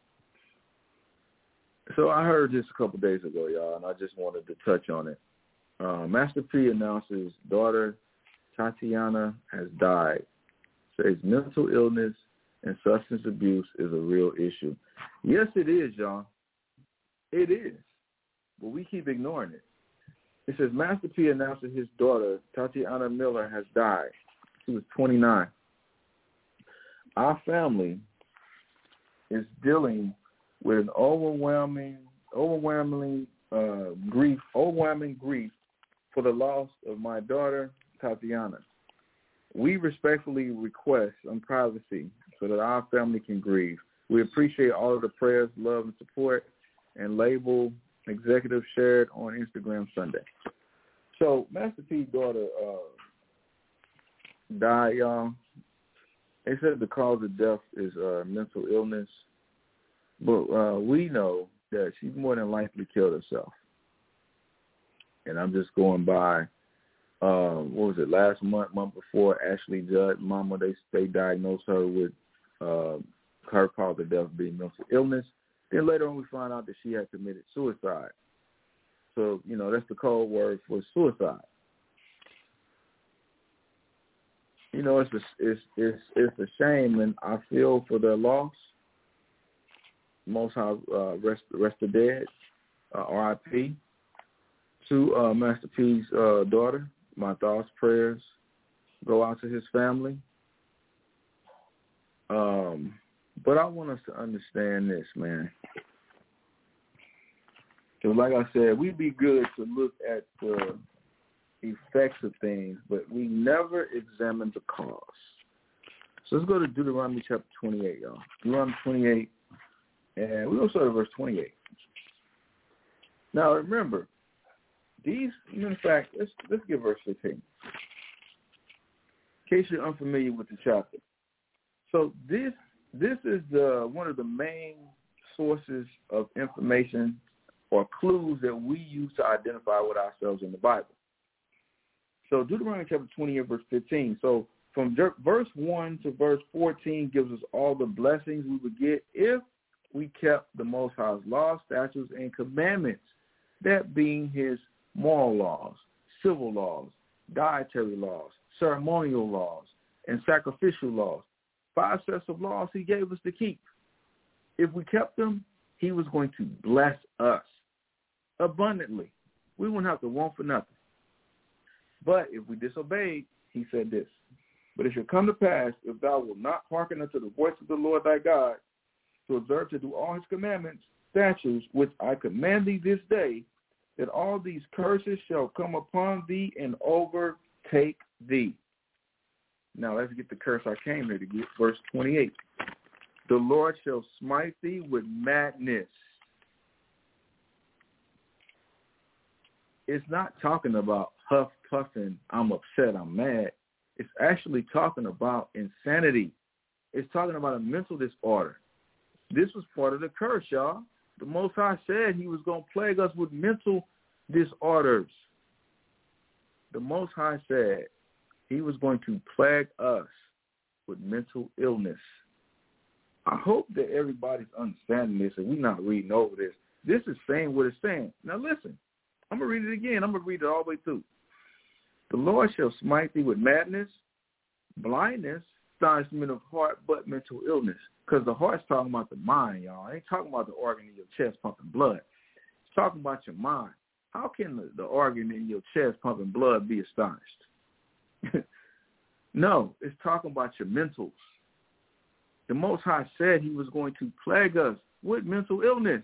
Speaker 6: So I heard this a couple days ago, y'all, and I just wanted to touch on it. Uh, Master P announces daughter Tatiana has died. Says mental illness and substance abuse is a real issue. Yes, it is, y'all. It is. But we keep ignoring it. It says Master P announces his daughter, Tatiana Miller, has died. She was twenty-nine. Our family is dealing with an overwhelming, overwhelmingly uh, grief, overwhelming grief for the loss of my daughter, Tatiana. We respectfully request some privacy so that our family can grieve. We appreciate all of the prayers, love, and support. and label executive shared on Instagram Sunday. So Master P's daughter uh, died, y'all. They said the cause of death is uh, mental illness, but uh, we know that she more than likely killed herself. And I'm just going by, uh, what was it, last month, month before, Ashley Judd, mama, they they diagnosed her with uh, her cause of death being mental illness. Then later on we find out that she had committed suicide. So, you know, that's the code word for suicide. You know, it's a, it's it's it's a shame, and I feel for their loss. Most High uh, rest rest the dead, uh, R I P to uh, Master P's uh, daughter. My thoughts, prayers go out to his family. Um, but I want us to understand this, man. Because like I said, we'd be good to look at the effects of things, but we never examine the cause. So let's go to Deuteronomy chapter twenty-eight, y'all. Deuteronomy twenty-eight, and we're going to start at verse twenty-eight. Now, remember, these, in fact, let's, let's get verse fifteen. In case you're unfamiliar with the chapter. So this this is the one of the main sources of information or clues that we use to identify with ourselves in the Bible. So Deuteronomy chapter twenty-eight, verse fifteen. So from verse one to verse fourteen gives us all the blessings we would get if we kept the Most High's laws, statutes, and commandments, that being his moral laws, civil laws, dietary laws, ceremonial laws, and sacrificial laws. Five sets of laws he gave us to keep. If we kept them, he was going to bless us abundantly. We wouldn't have to want for nothing. But if we disobeyed, he said this, but it shall come to pass, if thou wilt not hearken unto the voice of the Lord thy God, to observe to do all his commandments, statutes, which I command thee this day, that all these curses shall come upon thee and overtake thee. Now let's get the curse I came here to get, verse twenty-eight. The Lord shall smite thee with madness. It's not talking about huff, puffing, I'm upset, I'm mad. It's actually talking about insanity. It's talking about a mental disorder. This was part of the curse, y'all. The Most High said he was going to plague us with mental disorders. The Most High said he was going to plague us with mental illness. I hope that everybody's understanding this and we're not reading over this. This is saying what it's saying. Now listen, I'm going to read it again. I'm going to read it all the way through. The Lord shall smite thee with madness, blindness, astonishment of heart, but mental illness. Because the heart's talking about the mind, y'all. It ain't talking about the organ in your chest pumping blood. It's talking about your mind. How can the, the organ in your chest pumping blood be astonished? No, it's talking about your mentals. The Most High said he was going to plague us with mental illness.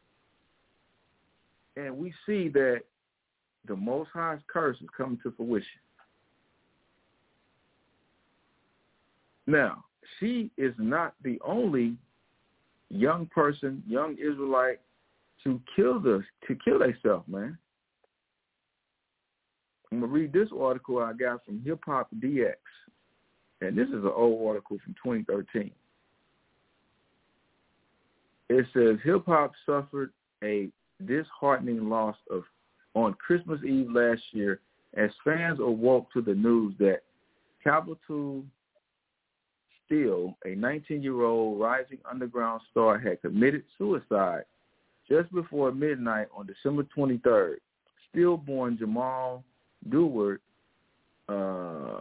Speaker 6: And we see that the Most High's curse is coming to fruition. Now, she is not the only young person, young Israelite, to kill this, to kill themselves, man. I'm going to read this article I got from Hip Hop D X. And this is an old article from twenty thirteen. It says, Hip Hop suffered a disheartening loss of on Christmas Eve last year as fans awoke to the news that Capital Steel, a nineteen-year-old rising underground star, had committed suicide just before midnight on December twenty-third. Stillborn Jamal Deward, uh,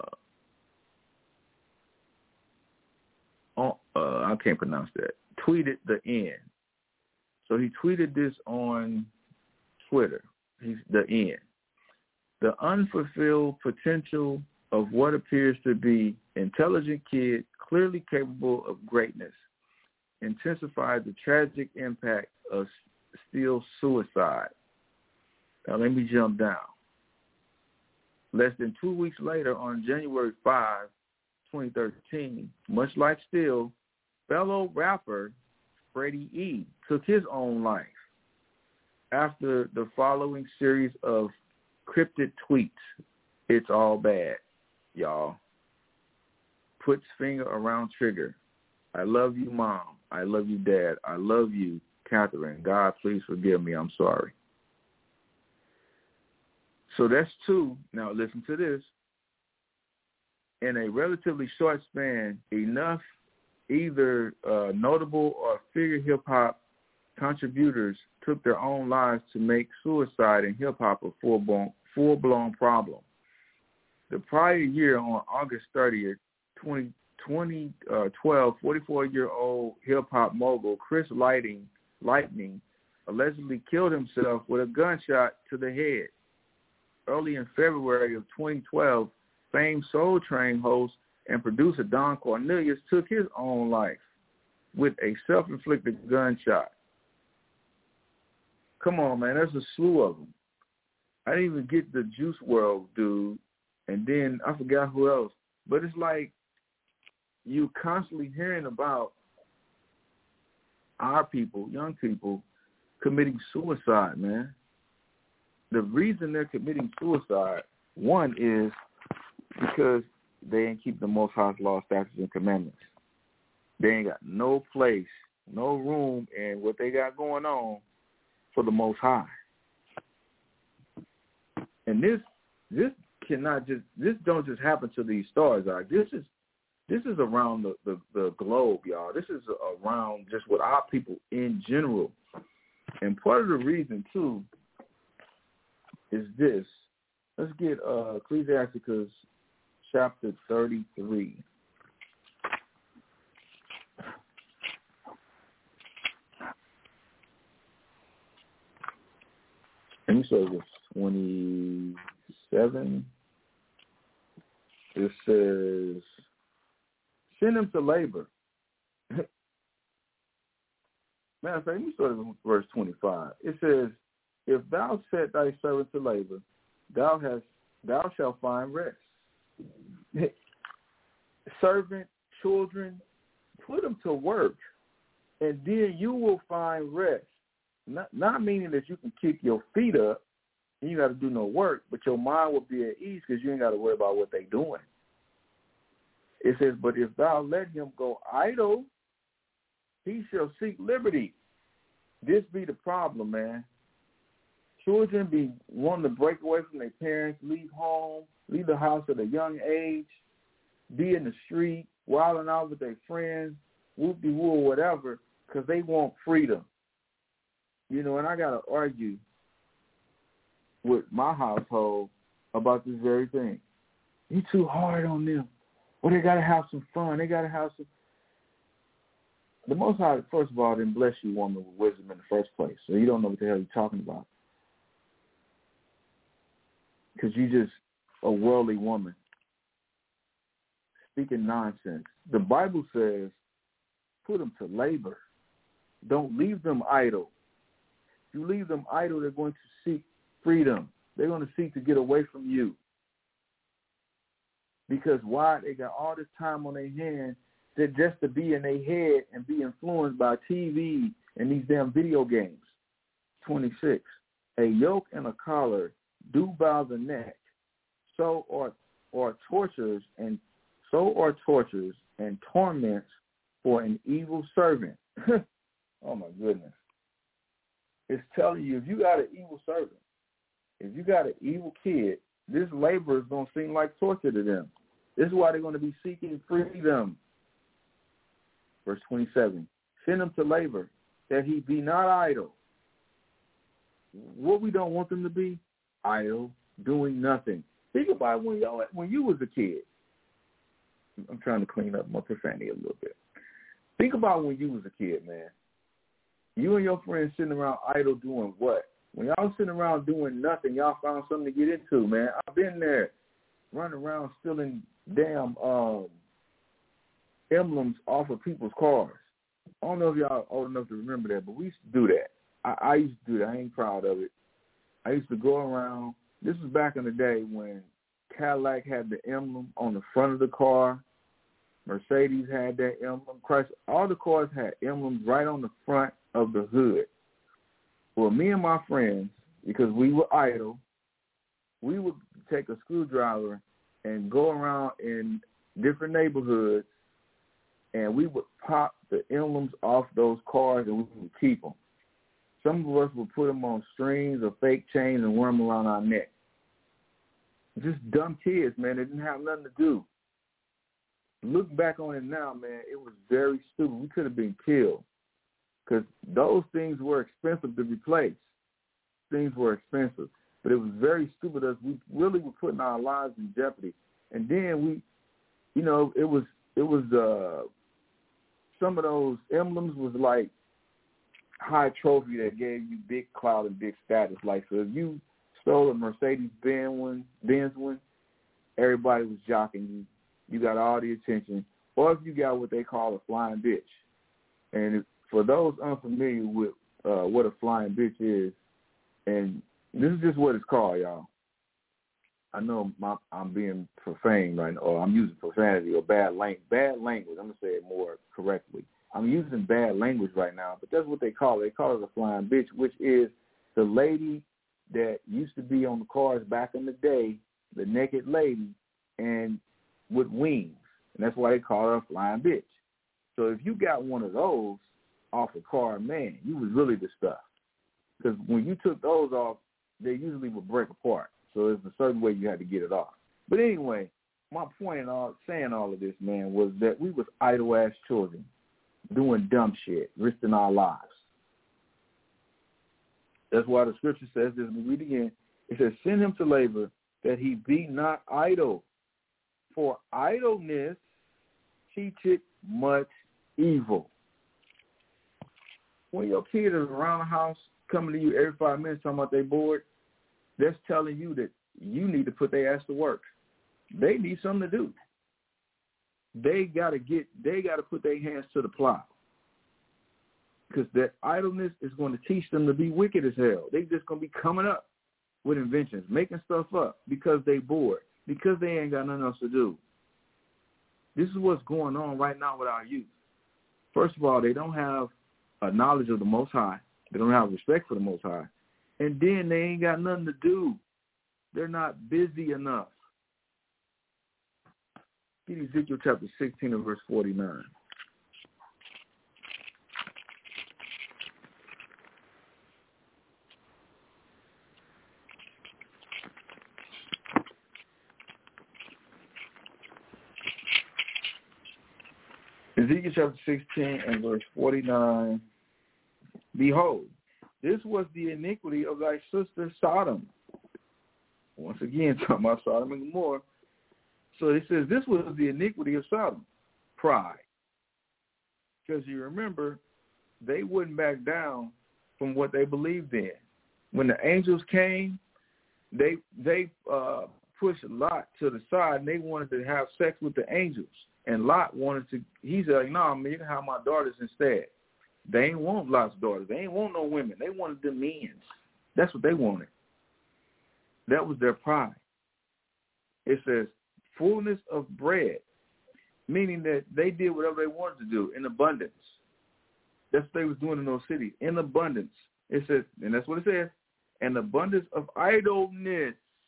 Speaker 6: oh, uh, I can't pronounce that, tweeted the end. So he tweeted this on Twitter. He's the end. The unfulfilled potential of what appears to be intelligent kid, clearly capable of greatness, intensified the tragic impact of Steele's suicide. Now let me jump down. Less than two weeks later, on January fifth, twenty thirteen, much like Steele, fellow rapper Freddie E took his own life. after the following series of cryptic tweets, it's all bad, y'all. Puts finger around trigger. I love you, Mom. I love you, Dad. I love you, Catherine. God, please forgive me. I'm sorry. So that's two. Now listen to this. In a relatively short span, enough either uh, notable or figure hip-hop contributors took their own lives to make suicide in hip-hop a full-blown, full-blown problem. The prior year, on August thirtieth, twenty twelve, forty-four-year-old hip-hop mogul Chris Lightning, Lightning allegedly killed himself with a gunshot to the head. Early in February of twenty twelve, famed Soul Train host and producer Don Cornelius took his own life with a self-inflicted gunshot. Come on, man, there's a slew of them. I didn't even get the Juice world dude, and then I forgot who else. But it's like you constantly hearing about our people, young people, committing suicide, man. The reason they're committing suicide, one, is because they ain't keep the Most High's law, statutes, and commandments. They ain't got no place, no room in what they got going on for the Most High. And this this cannot just this don't just happen to these stars, all right? This is this is around the, the, the globe, y'all. This is around just with our people in general. And part of the reason too is this. Let's get uh, Ecclesiasticus chapter thirty-three. And you said it's twenty-seven. It says, send him to labor. Matter of fact, you started in verse twenty-five. It says, if thou set thy servant to labor, thou hast thou shalt find rest. Servant, children, put them to work, and then you will find rest. Not, not meaning that you can kick your feet up and you got to do no work, but your mind will be at ease because you ain't got to worry about what they doing. It says, but if thou let him go idle, he shall seek liberty. This be the problem, man. Children be wanting to break away from their parents, leave home, leave the house at a young age, be in the street, wilding out with their friends, whoop-de-woo or whatever, because they want freedom. You know, and I got to argue with my household about this very thing. You too hard on them. Well, they got to have some fun. They got to have some. The Most High, first of all, didn't bless you, woman, with wisdom in the first place. So you don't know what the hell you're talking about. Because you just a worldly woman speaking nonsense. The Bible says, put them to labor. Don't leave them idle. If you leave them idle, they're going to seek freedom. They're going to seek to get away from you. Because why? They got all this time on their hands that just to be in their head and be influenced by T V and these damn video games. twenty-six. A yoke and a collar do bow the neck, so are or tortures and so are tortures and torments for an evil servant. Oh my goodness. It's telling you, if you got an evil servant, if you got an evil kid, this labor is going to seem like torture to them. This is why they're going to be seeking freedom. Verse twenty-seven, send them to labor, that he be not idle. What we don't want them to be? Idle, doing nothing. Think about when y'all, when you was a kid. I'm trying to clean up my profanity a little bit. Think about when you was a kid, man. You and your friends sitting around idle doing what? When y'all sitting around doing nothing, y'all found something to get into, man. I've been there, running around stealing damn um, emblems off of people's cars. I don't know if y'all old enough to remember that, but we used to do that. I, I used to do that. I ain't proud of it. I used to go around. This was back in the day when Cadillac had the emblem on the front of the car. Mercedes had that emblem. Chrysler, all the cars had emblems right on the front of the hood. Well, me and my friends, because we were idle, we would take a screwdriver and go around in different neighborhoods, and we would pop the emblems off those cars, and we would keep them. Some of us would put them on strings or fake chains and wear them around our neck. Just dumb kids, man. They didn't have nothing to do. Look back on it now, man, it was very stupid. We could have been killed because those things were expensive to replace. Things were expensive. But it was very stupid us. We really were putting our lives in jeopardy. And then we, you know, it was, it was, uh, some of those emblems was like high trophy that gave you big clout and big status. Like, so if you stole a Mercedes-Benz one, Benz one, everybody was jocking you. You got all the attention. Or if you got what they call a flying bitch. And if, for those unfamiliar with uh, what a flying bitch is, and this is just what it's called, y'all. I know my, I'm being profane right now, or I'm using profanity or bad language. Bad language, I'm going to say it more correctly. I'm using bad language right now, but that's what they call it. They call it a flying bitch, which is the lady that used to be on the cars back in the day, the naked lady, and with wings. And that's why they call her a flying bitch. So if you got one of those off a car, man, you was really the stuff. Because when you took those off, they usually would break apart. So there's a certain way you had to get it off. But anyway, my point in all saying all of this, man, was that we was idle-ass children doing dumb shit, risking our lives. That's why the scripture says this. Let me read again. It says, send him to labor that he be not idle. For idleness teacheth much evil. When your kid is around the house coming to you every five minutes talking about they bored, that's telling you that you need to put their ass to work. They need something to do. They gotta get. They gotta put their hands to the plow. Because that idleness is going to teach them to be wicked as hell. They just gonna be coming up with inventions, making stuff up because they bored, because they ain't got nothing else to do. This is what's going on right now with our youth. First of all, they don't have a knowledge of the Most High. They don't have respect for the Most High. And then they ain't got nothing to do. They're not busy enough. Get Ezekiel chapter sixteen and verse forty-nine. Ezekiel chapter sixteen and verse forty-nine. Behold, this was the iniquity of thy sister Sodom. Once again, talking about Sodom and Gomorrah. So it says this was the iniquity of Sodom, pride. Because you remember, they wouldn't back down from what they believed in. When the angels came, they they uh, pushed Lot to the side, and they wanted to have sex with the angels. And Lot wanted to, he's like, no, nah, man, you can have my daughters instead. They ain't want Lot's daughters. They ain't want no women. They wanted the men. That's what they wanted. That was their pride. It says, fullness of bread, meaning that they did whatever they wanted to do in abundance. That's what they was doing in those cities, in abundance. It says, and that's what it says, an abundance of idleness.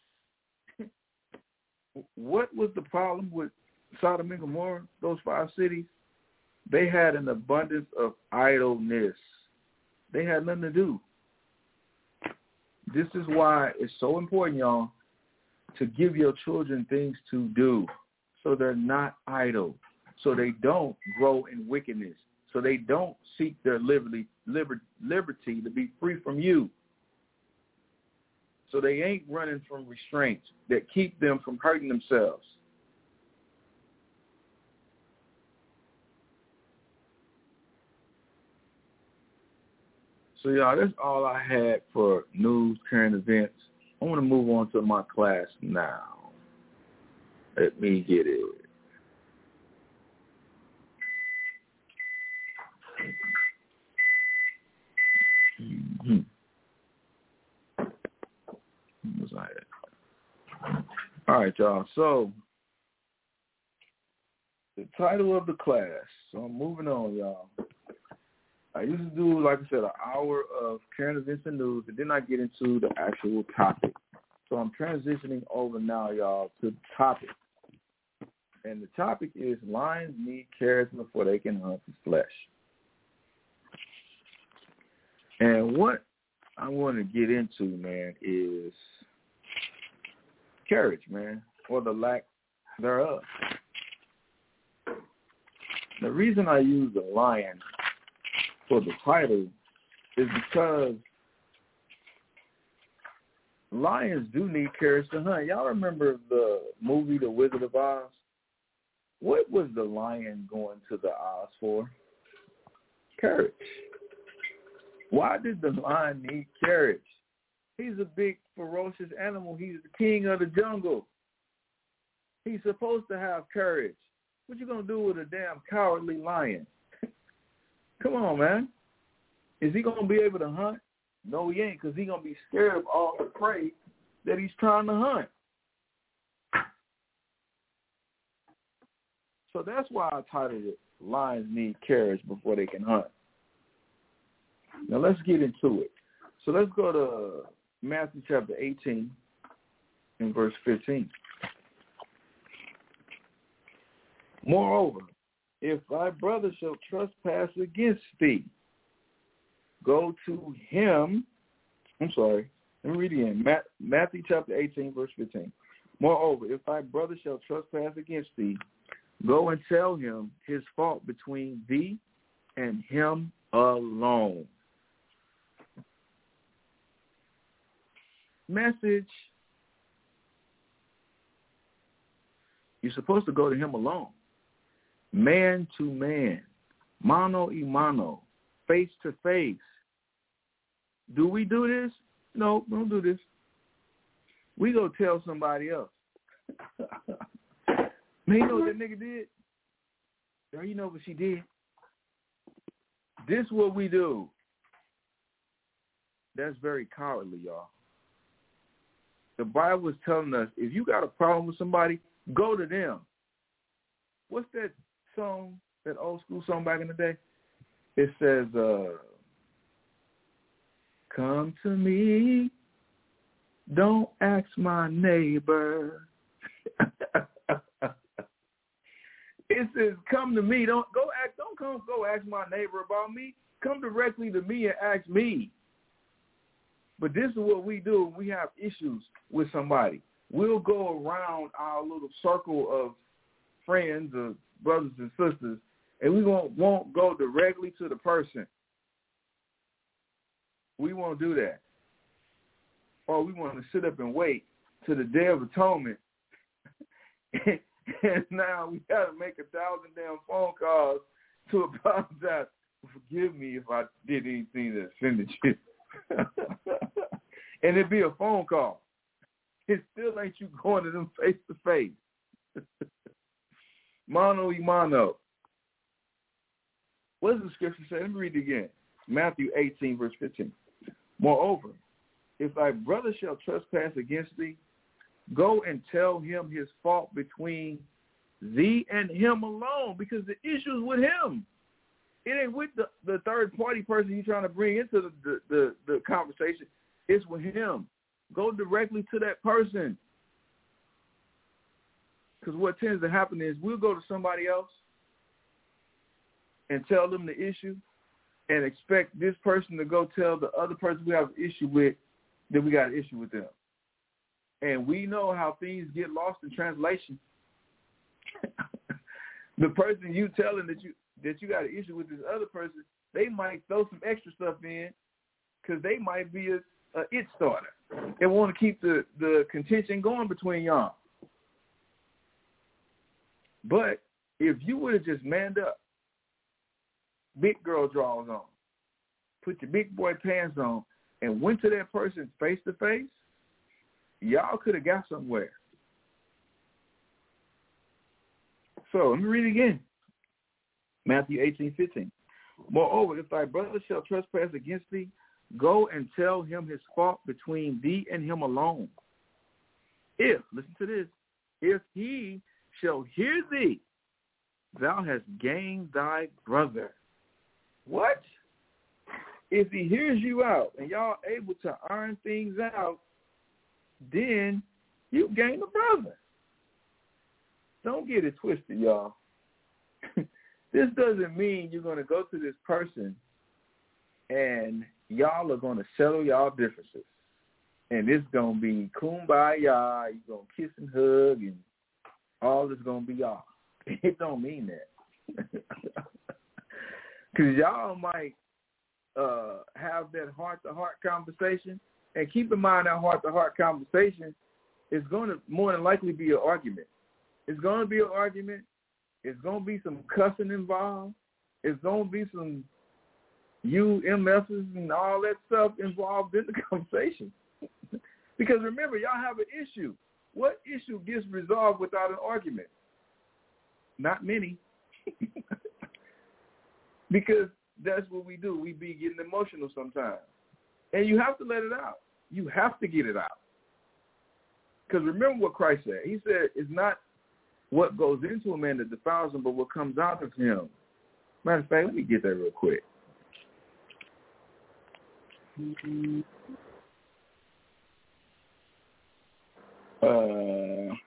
Speaker 6: What was the problem with Sodom and Gomorrah, those five cities? They had an abundance of idleness. They had nothing to do. This is why it's so important, y'all, to give your children things to do so they're not idle, so they don't grow in wickedness, so they don't seek their liberty, liber, liberty to be free from you, so they ain't running from restraints that keep them from hurting themselves. So, y'all, that's all I had for news, current events. I want to move on to my class now. Let me get it. Mm-hmm. What's I at? All right, y'all. So, the title of the class. So, I'm moving on, y'all. I used to do, like I said, an hour of current events and news, and then I get into the actual topic. So I'm transitioning over now, y'all, to the topic. And the topic is lions need carrots before they can hunt the flesh. And what I want to get into, man, is courage, man, or the lack thereof. The reason I use the lion for the title is because lions do need courage to hunt. Y'all remember the movie The Wizard of Oz? What was the lion going to the Oz for? Courage. Why did the lion need courage? He's a big, ferocious animal. He's the king of the jungle. He's supposed to have courage. What you going to do with a damn cowardly lion? Come on, man. Is he going to be able to hunt? No, he ain't, because he's going to be scared of all the prey that he's trying to hunt. So that's why I titled it, Lions Need Courage Before They Can Hunt. Now let's get into it. So let's go to Matthew chapter eighteen and verse fifteen. Moreover, if thy brother shall trespass against thee, go to him. I'm sorry. Let me read it again. Matthew chapter eighteen, verse fifteen. Moreover, if thy brother shall trespass against thee, go and tell him his fault between thee and him alone. Message. You're supposed to go to him alone. Man to man. Mano y mano. Face to face. Do we do this? No, don't do this. We go tell somebody else. Man, you know what that nigga did? Girl, you know what she did? This is what we do. That's very cowardly, y'all. The Bible is telling us, if you got a problem with somebody, go to them. What's that song, that old school song back in the day? It says, uh, come to me, don't ask my neighbor. It says, come to me. Don't go ask. Don't come. Go ask my neighbor about me. Come directly to me and ask me. But this is what we do when we have issues with somebody. We'll go around our little circle of friends or brothers and sisters, and we won't won't go directly to the person. We won't do that. Or we want to sit up and wait to the Day of Atonement. And now we got to make a thousand damn phone calls to apologize. Forgive me if I did anything that offended you. And it'd be a phone call. It still ain't you going to them face to face. Mano y mano. What does the scripture say? Let me read it again. Matthew eighteen, verse fifteen. Moreover, if thy brother shall trespass against thee, go and tell him his fault between thee and him alone, because the issue is with him. It ain't with the, the third party person you're trying to bring into the, the, the, the conversation. It's with him. Go directly to that person. Because what tends to happen is we'll go to somebody else and tell them the issue and expect this person to go tell the other person we have an issue with that we got an issue with them. And we know how things get lost in translation. The person you telling that you that you got an issue with this other person, they might throw some extra stuff in because they might be a, a it starter and want to keep the, the contention going between y'all. But if you would have just manned up, big girl drawers on, put your big boy pants on, and went to that person face to face, y'all could have got somewhere. So let me read it again. Matthew eighteen, fifteen. Moreover, if thy brother shall trespass against thee, go and tell him his fault between thee and him alone. If, listen to this, if he shall hear thee, thou hast gained thy brother. What? if he hears you out and y'all able to iron things out, then you gain a brother. Don't get it twisted, y'all. This doesn't mean you're going to go to this person and y'all are going to settle y'all differences. And it's going to be kumbaya, you're going to kiss and hug, and all is going to be off. It don't mean that. Because y'all might uh, have that heart-to-heart conversation, and keep in mind that heart-to-heart conversation is going to more than likely be an argument. It's going to be an argument. It's going to be some cussing involved. It's going to be some U M Ss and all that stuff involved in the conversation. Because remember, y'all have an issue. What issue gets resolved without an argument? Not many. Because that's what we do. We be getting emotional sometimes. And you have to let it out. You have to get it out. Because remember what Christ said. He said it's not what goes into a man that defiles him, but what comes out of him. Matter of fact, let me get that real quick. Uh,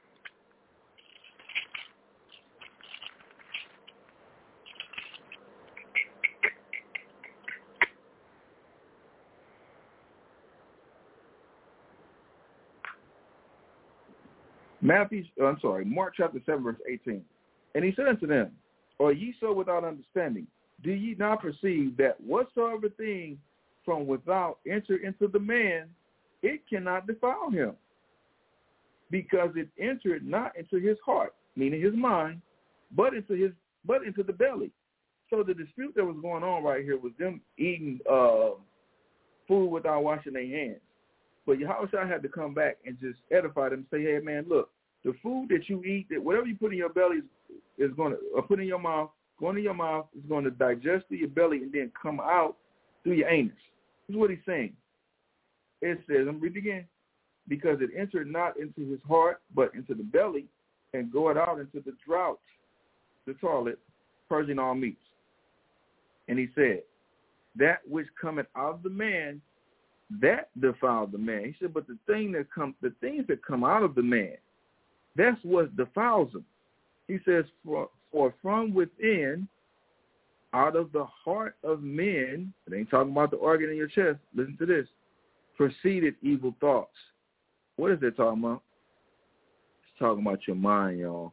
Speaker 6: Matthew, oh, I'm sorry, Mark chapter seven, verse eighteen. And he said unto them, Are ye so without understanding? Do ye not perceive that whatsoever thing from without enter into the man, it cannot defile him? Because it entered not into his heart, meaning his mind, but into his but into the belly. So the dispute that was going on right here was them eating uh, food without washing their hands. But Yahushua had to come back and just edify them and say, hey, man, look, the food that you eat, that whatever you put in your belly is, is going to, or put in your mouth, going in your mouth, is going to digest through your belly and then come out through your anus. This is what he's saying. It says, I'm reading again, because it entered not into his heart, but into the belly, and goeth out into the drought, the toilet, purging all meats. And he said, that which cometh out of the man, that defiled the man. He said, but the thing that comes, the things that come out of the man, that's what defiles him. He says, for, for from within, out of the heart of men, it ain't talking about the organ in your chest, listen to this, proceeded evil thoughts. What is it talking about? It's talking about your mind, y'all.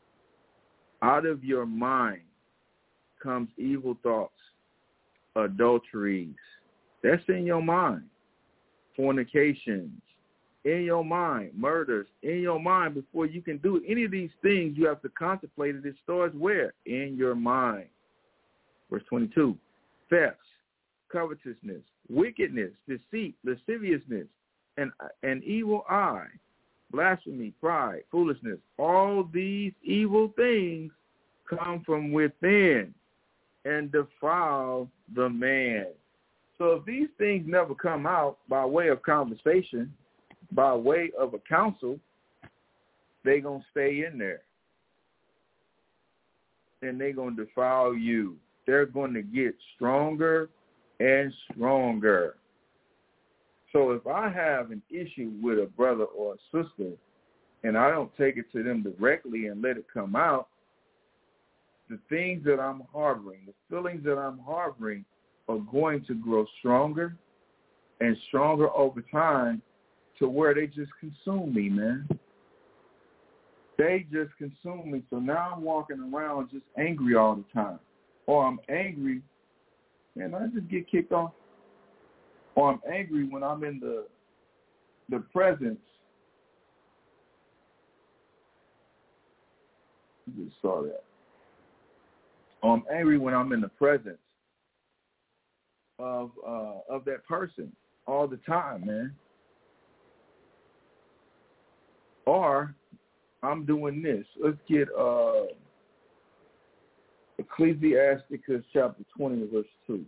Speaker 6: Out of your mind comes evil thoughts, adulteries. That's in your mind. Fornications, in your mind. Murders, in your mind. Before you can do any of these things, you have to contemplate it. It starts where? In your mind. Verse twenty-two, thefts, covetousness, wickedness, deceit, lasciviousness, and an evil eye, blasphemy, pride, foolishness. All these evil things come from within and defile the man. So if these things never come out by way of conversation, by way of a counsel, they're going to stay in there. And they're going to defile you. They're going to get stronger and stronger. So if I have an issue with a brother or a sister and I don't take it to them directly and let it come out, the things that I'm harboring, the feelings that I'm harboring are going to grow stronger and stronger over time to where they just consume me, man. They just consume me. So now I'm walking around just angry all the time. Or I'm angry, man, I just get kicked off. Or I'm angry when I'm in the the presence. You just saw that. Or I'm angry when I'm in the presence of uh, of that person all the time, man. Or I'm doing this. Let's get uh, Ecclesiasticus chapter twenty, verse two.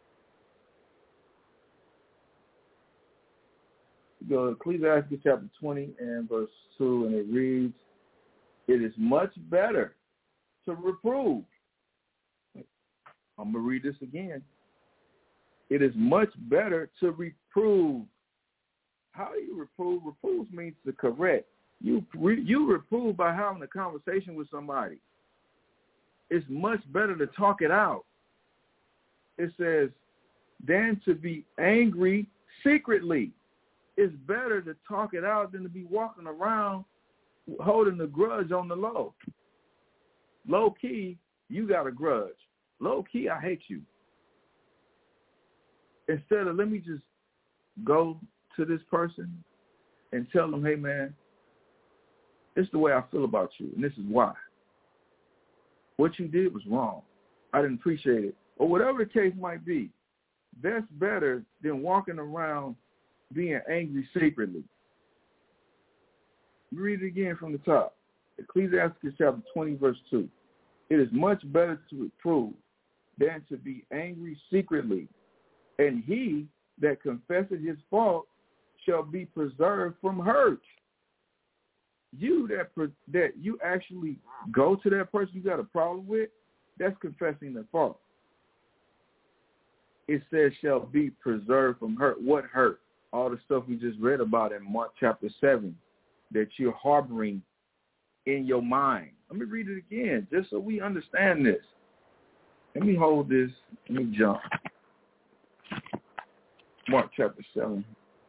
Speaker 6: Go to Ecclesiasticus chapter twenty and verse two, and it reads, it is much better to reprove. I'm going to read this again. It is much better to reprove. How do you reprove? Reprove means to correct. You re, you reprove by having a conversation with somebody. It's much better to talk it out. It says, than to be angry secretly. It's better to talk it out than to be walking around holding a grudge on the low. Low key, you got a grudge. Low key, I hate you. Instead of, let me just go to this person and tell them, hey, man, this is the way I feel about you, and this is why. What you did was wrong. I didn't appreciate it. Or whatever the case might be, that's better than walking around being angry secretly. Read it again from the top. Ecclesiastes chapter twenty, verse two. It is much better to reprove than to be angry secretly. And he that confesseth his fault shall be preserved from hurt. You that that you actually go to that person you got a problem with, that's confessing the fault. It says shall be preserved from hurt. What hurt? All the stuff we just read about in Mark chapter seven that you're harboring in your mind. Let me read it again just so we understand this. Let me hold this. Let me jump. Mark chapter seven.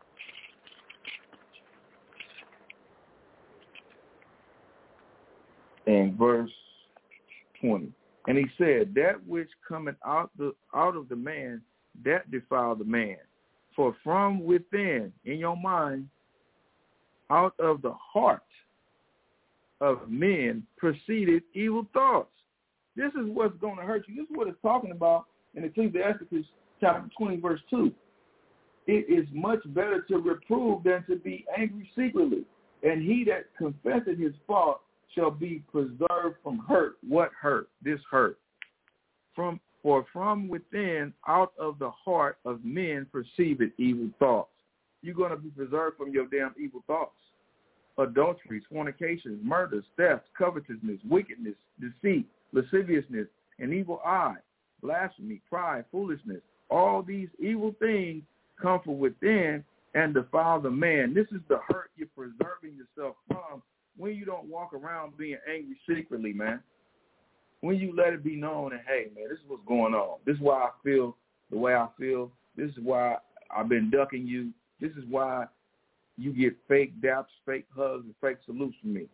Speaker 6: And verse twenty. And he said, that which cometh out the out of the man, that defile the man. For from within, in your mind, out of the heart of men proceeded evil thoughts. This is what's going to hurt you. This is what it's talking about in Ecclesiastes chapter twenty, verse two. It is much better to reprove than to be angry secretly. And he that confesseth his fault shall be preserved from hurt. What hurt? This hurt. From For from within, out of the heart of men proceeded evil thoughts. You're going to be preserved from your damn evil thoughts. Adulteries, fornications, murders, thefts, covetousness, wickedness, deceit, lasciviousness, an evil eye, blasphemy, pride, foolishness. All these evil things come from within and defile the man. This is the hurt you're preserving yourself from when you don't walk around being angry secretly, man. When you let it be known that, hey, man, this is what's going on. This is why I feel the way I feel. This is why I've been ducking you. This is why you get fake daps, fake hugs, and fake salutes from me.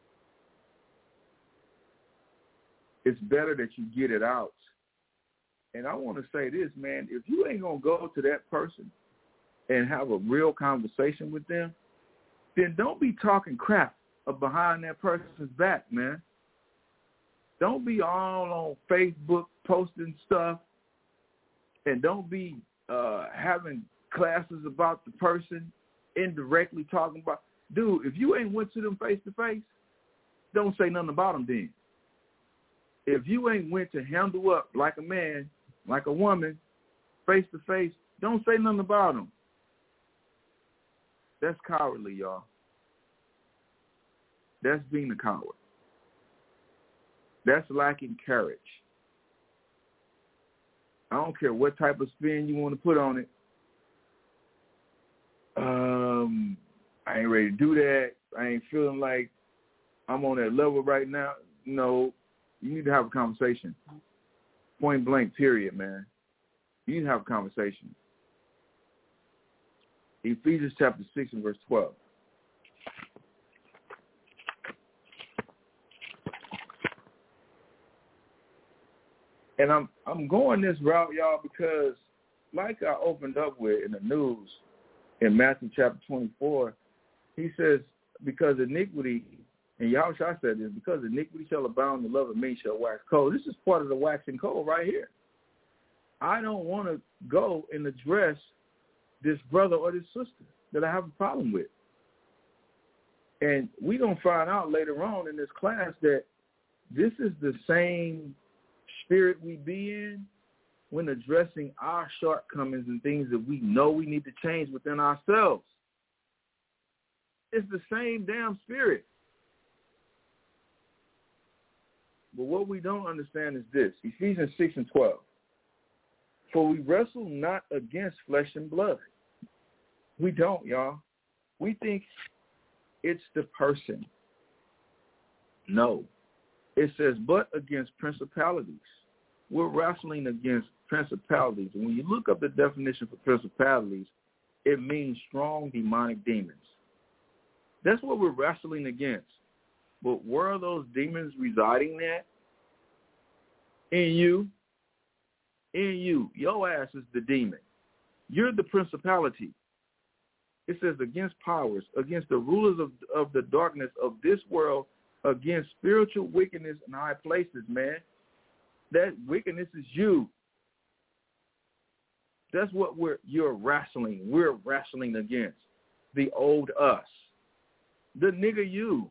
Speaker 6: It's better that you get it out. And I want to say this, man, if you ain't going to go to that person and have a real conversation with them, then don't be talking crap behind that person's back, man. Don't be all on Facebook posting stuff, and don't be uh, having classes about the person, indirectly talking about. Dude, if you ain't went to them face-to-face, don't say nothing about them then. If you ain't went to handle up like a man, like a woman, face-to-face, don't say nothing about them. That's cowardly, y'all. That's being a coward. That's lacking courage. I don't care what type of spin you want to put on it. Um, I ain't ready to do that. I ain't feeling like I'm on that level right now. No, you need to have a conversation. Point blank, period, man. You need to have a conversation. Ephesians chapter six and verse twelve. And I'm I'm going this route, y'all, because like I opened up with in the news in Matthew chapter twenty-four, he says, because iniquity, and Yahushua said this, because iniquity shall abound, the love of many shall wax cold. This is part of the waxing cold right here. I don't want to go and address this brother or this sister that I have a problem with. And we're going to find out later on in this class that this is the same spirit we be in when addressing our shortcomings and things that we know we need to change within ourselves. It's the same damn spirit. But what we don't understand is this, Ephesians six and twelve. For we wrestle not against flesh and blood. We don't, y'all. We think it's the person. No. It says, but against principalities. We're wrestling against principalities. And when you look up the definition for principalities, it means strong demonic demons. That's what we're wrestling against. But where are those demons residing at? In you. In you. Your ass is the demon. You're the principality. It says against powers, against the rulers of, of the darkness of this world, against spiritual wickedness in high places, man. That wickedness is you. That's what we're you're wrestling. We're wrestling against the old us, the nigga you.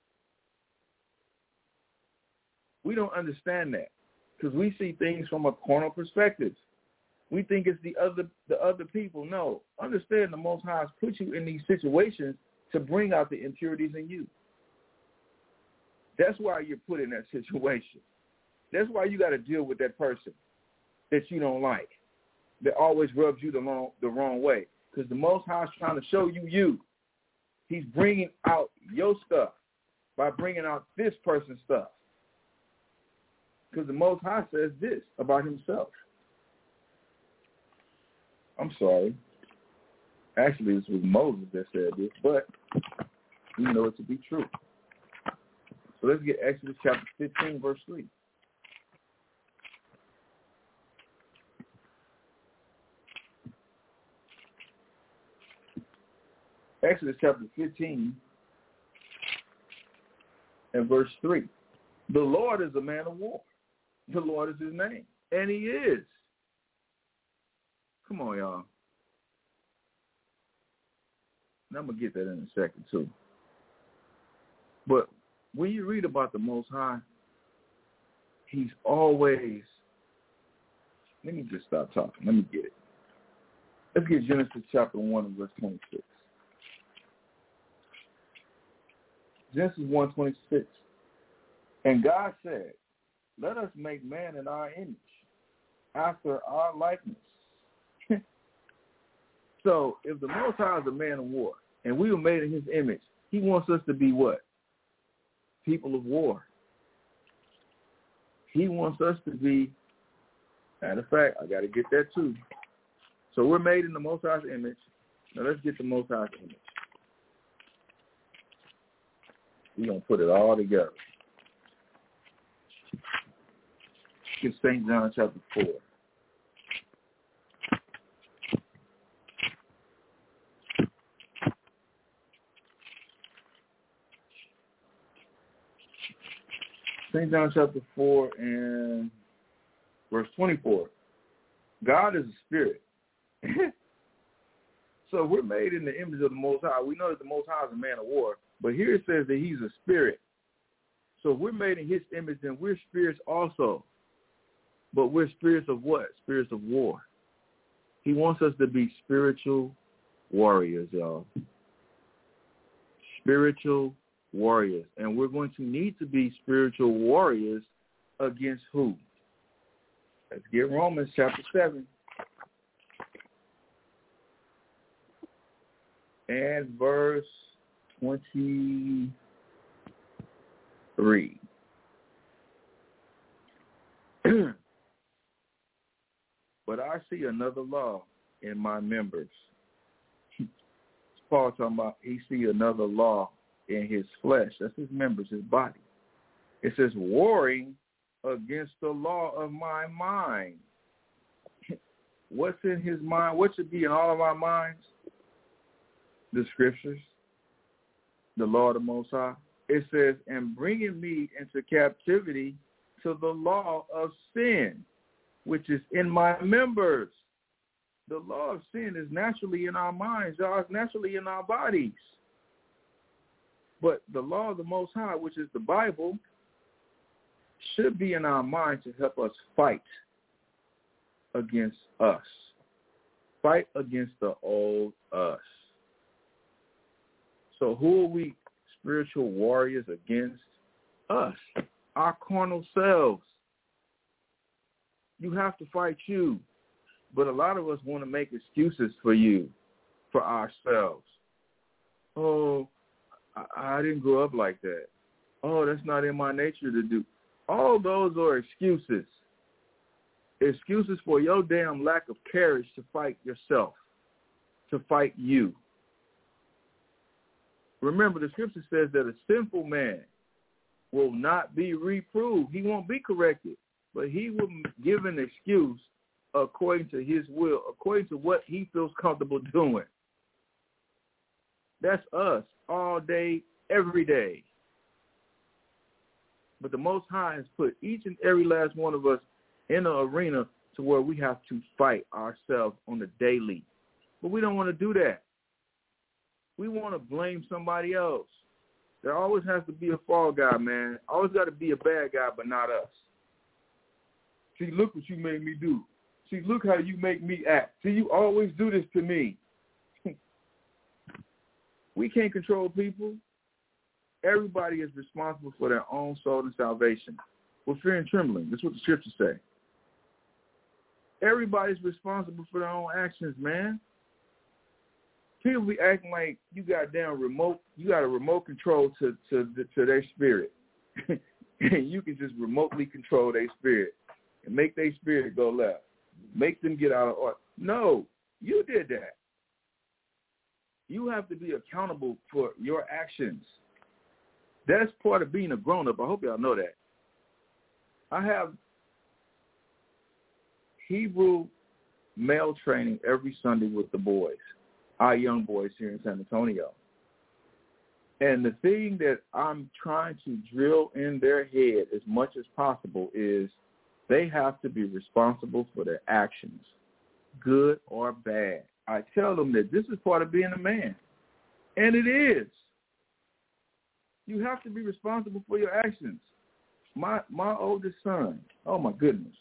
Speaker 6: We don't understand that because we see things from a carnal perspective. We think it's the other the other people. No, understand the Most High has put you in these situations to bring out the impurities in you. That's why you're put in that situation. That's why you got to deal with that person that you don't like, that always rubs you the wrong, the wrong way. Because the Most High is trying to show you you. He's bringing out your stuff by bringing out this person's stuff. Because the Most High says this about himself. I'm sorry. Actually, this was Moses that said this, but we know it to be true. So let's get Exodus chapter fifteen, verse three. Exodus chapter fifteen and verse three. The Lord is a man of war. The Lord is his name. And he is. Come on, y'all. And I'm going to get that in a second, too. But when you read about the Most High, he's always, let me just stop talking. Let me get it. Let's get Genesis chapter one and verse twenty-six. Genesis one twenty-six. And God said, let us make man in our image, after our likeness. So if the Most High is a man of war, and we were made in his image, he wants us to be what? People of war. He wants us to be, matter of fact, I got to get that too. So we're made in the Most High's image. Now let's get the Most High's image. We're going to put it all together. Get Saint John chapter four. Saint John chapter four and verse twenty-four. God is a spirit. So we're made in the image of the Most High. We know that the Most High is a man of war, but here it says that he's a spirit. So we're made in his image, and we're spirits also. But we're spirits of what? Spirits of war. He wants us to be spiritual warriors, y'all. Spiritual warriors. And we're going to need to be spiritual warriors against who? Let's get Romans chapter seven. And verse twenty-three. But I see another law in my members. Paul talking about he see another law in his flesh. That's his members, his body. It says, warring against the law of my mind. What's in his mind? What should be in all of our minds? The scriptures, the law of the Most High. It says, and bringing me into captivity to the law of sin, which is in my members. The law of sin is naturally in our minds, y'all. It's naturally in our bodies. But the law of the Most High, which is the Bible, should be in our minds to help us fight against us. Fight against the old us. So who are we spiritual warriors against? Us. Our carnal selves. You have to fight you. But a lot of us want to make excuses for you, for ourselves. Oh, I, I didn't grow up like that. Oh, that's not in my nature to do. All those are excuses. Excuses for your damn lack of courage to fight yourself, to fight you. Remember, the scripture says that a sinful man will not be reproved. He won't be corrected, but he will give an excuse according to his will, according to what he feels comfortable doing. That's us all day, every day. But the Most High has put each and every last one of us in an arena to where we have to fight ourselves on a daily. But we don't want to do that. We want to blame somebody else. There always has to be a fall guy, man. Always got to be a bad guy, but not us. See, look what you made me do. See, look how you make me act. See, you always do this to me. We can't control people. Everybody is responsible for their own soul and salvation. With fear and trembling. That's what the scriptures say. Everybody's responsible for their own actions, man. People be acting like you got damn remote, you got a remote control to to, to their spirit. And you can just remotely control their spirit and make their spirit go left. Make them get out of order. No, you did that. You have to be accountable for your actions. That's part of being a grown-up. I hope y'all know that. I have Hebrew male training every Sunday with the boys, our young boys here in San Antonio. And the thing that I'm trying to drill in their head as much as possible is they have to be responsible for their actions, good or bad. I tell them that this is part of being a man, and it is. You have to be responsible for your actions. My my oldest son, oh my goodness,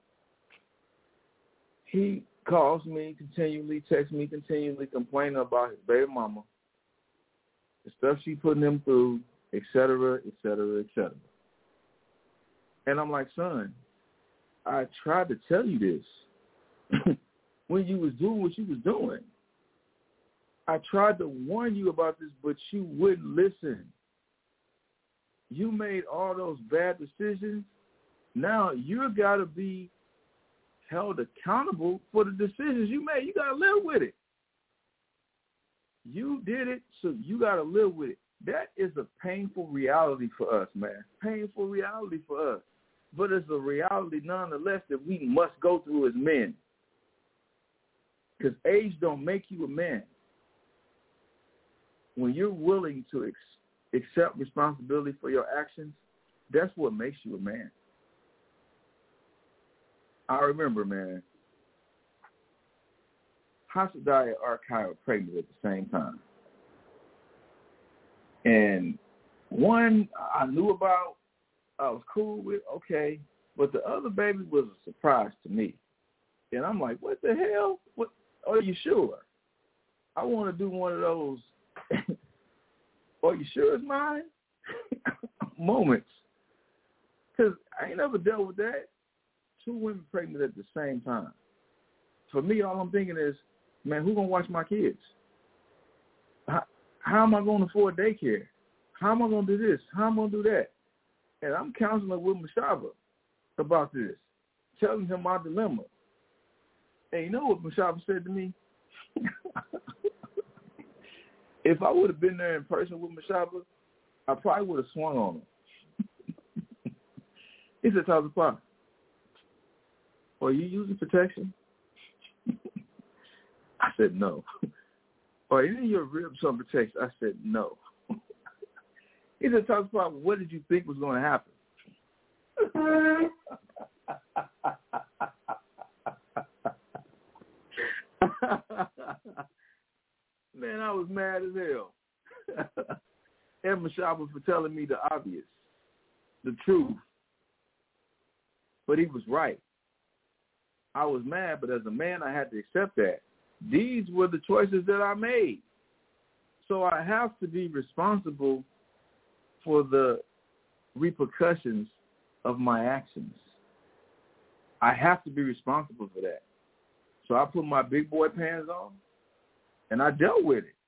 Speaker 6: he calls me continually, texts me continually, complaining about his baby mama, the stuff she putting him through, et cetera, et cetera, et cetera. And I'm like, son, I tried to tell you this when you was doing what you was doing. I tried to warn you about this, but you wouldn't listen. You made all those bad decisions. Now you got to be held accountable for the decisions you made. You got to live with it. You did it, so you got to live with it. That is a painful reality for us, man. Painful reality for us. But it's a reality nonetheless that we must go through as men. Because age don't make you a man. When you're willing to ex- accept responsibility for your actions, that's what makes you a man. I remember, man, Hasadai and Archive were pregnant at the same time. And one I knew about, I was cool with, okay, but the other baby was a surprise to me. And I'm like, what the hell? What? Are you sure? I want to do one of those, are you sure it's mine? moments. Because I ain't never dealt with that. Two women pregnant at the same time. For me, all I'm thinking is, man, who's going to watch my kids? How, how am I going to afford daycare? How am I going to do this? How am I going to do that? And I'm counseling with Mashaba about this, telling him my dilemma. And you know what Mashaba said to me? If I would have been there in person with Mashaba, I probably would have swung on him. He said, Tazapah, are you using protection? I said, no. Are any of your ribs on protection? I said, no. He said, Tazapah, what did you think was going to happen? Man, I was mad as hell. And Mashaba for telling me the obvious, the truth. But he was right. I was mad, but as a man, I had to accept that. These were the choices that I made. So I have to be responsible for the repercussions of my actions. I have to be responsible for that. So I put my big boy pants on, and I dealt with it.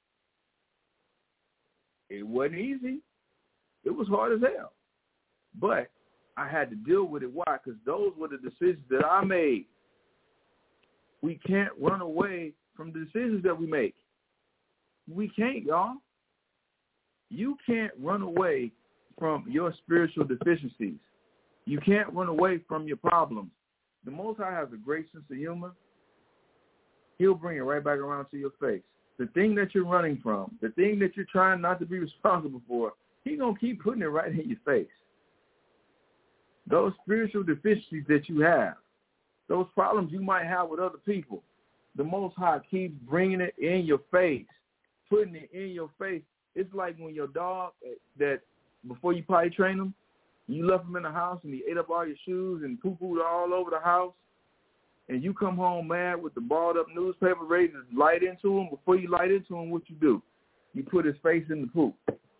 Speaker 6: It wasn't easy. It was hard as hell. But I had to deal with it. Why? Because those were the decisions that I made. We can't run away from the decisions that we make. We can't, y'all. You can't run away from your spiritual deficiencies. You can't run away from your problems. The Most High has a great sense of humor. He'll bring it right back around to your face. The thing that you're running from, the thing that you're trying not to be responsible for, he's going to keep putting it right in your face. Those spiritual deficiencies that you have, those problems you might have with other people, the Most High keeps bringing it in your face, putting it in your face. It's like when your dog, that before you potty train him, you left him in the house and he ate up all your shoes and poo-pooed all over the house, and you come home mad with the balled up newspaper ready to light into him. Before you light into him, what you do? You put his face in the poop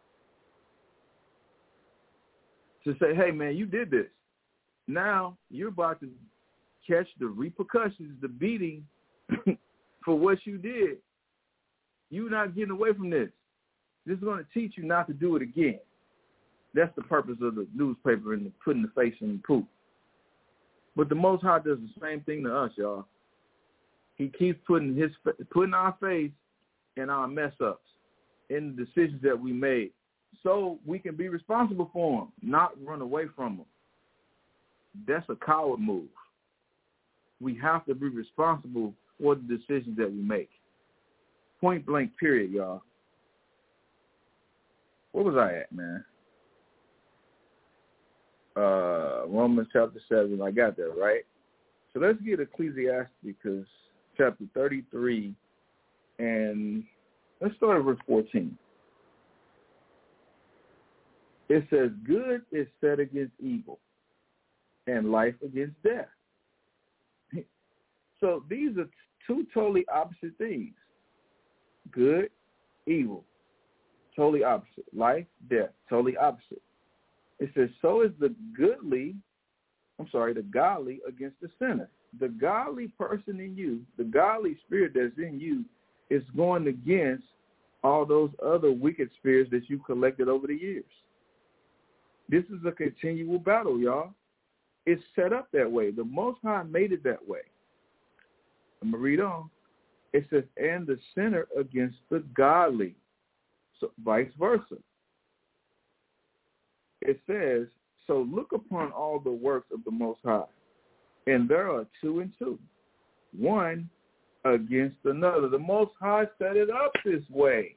Speaker 6: to say, hey, man, you did this. Now you're about to catch the repercussions, the beating for what you did. You're not getting away from this. This is going to teach you not to do it again. That's the purpose of the newspaper and the putting the face in the poop. But the Most High does the same thing to us, y'all. He keeps putting his putting our face in our mess ups, in the decisions that we made, so we can be responsible for them, not run away from them. That's a coward move. We have to be responsible for the decisions that we make. Point blank, period, y'all. Where was I at, man? Uh, Romans chapter seven, I got that, right? So let's get Ecclesiastes, because chapter thirty-three, and let's start at verse fourteen. It says, good is set against evil, and life against death. So these are two totally opposite things. Good, evil, totally opposite. Life, death, totally opposite. It says, so is the goodly, I'm sorry, the godly against the sinner. The godly person in you, the godly spirit that's in you, is going against all those other wicked spirits that you collected over the years. This is a continual battle, y'all. It's set up that way. The Most High made it that way. I'm going to read on. It says, and the sinner against the godly. So vice versa. It says, so look upon all the works of the Most High, and there are two and two, one against another. The Most High set it up this way.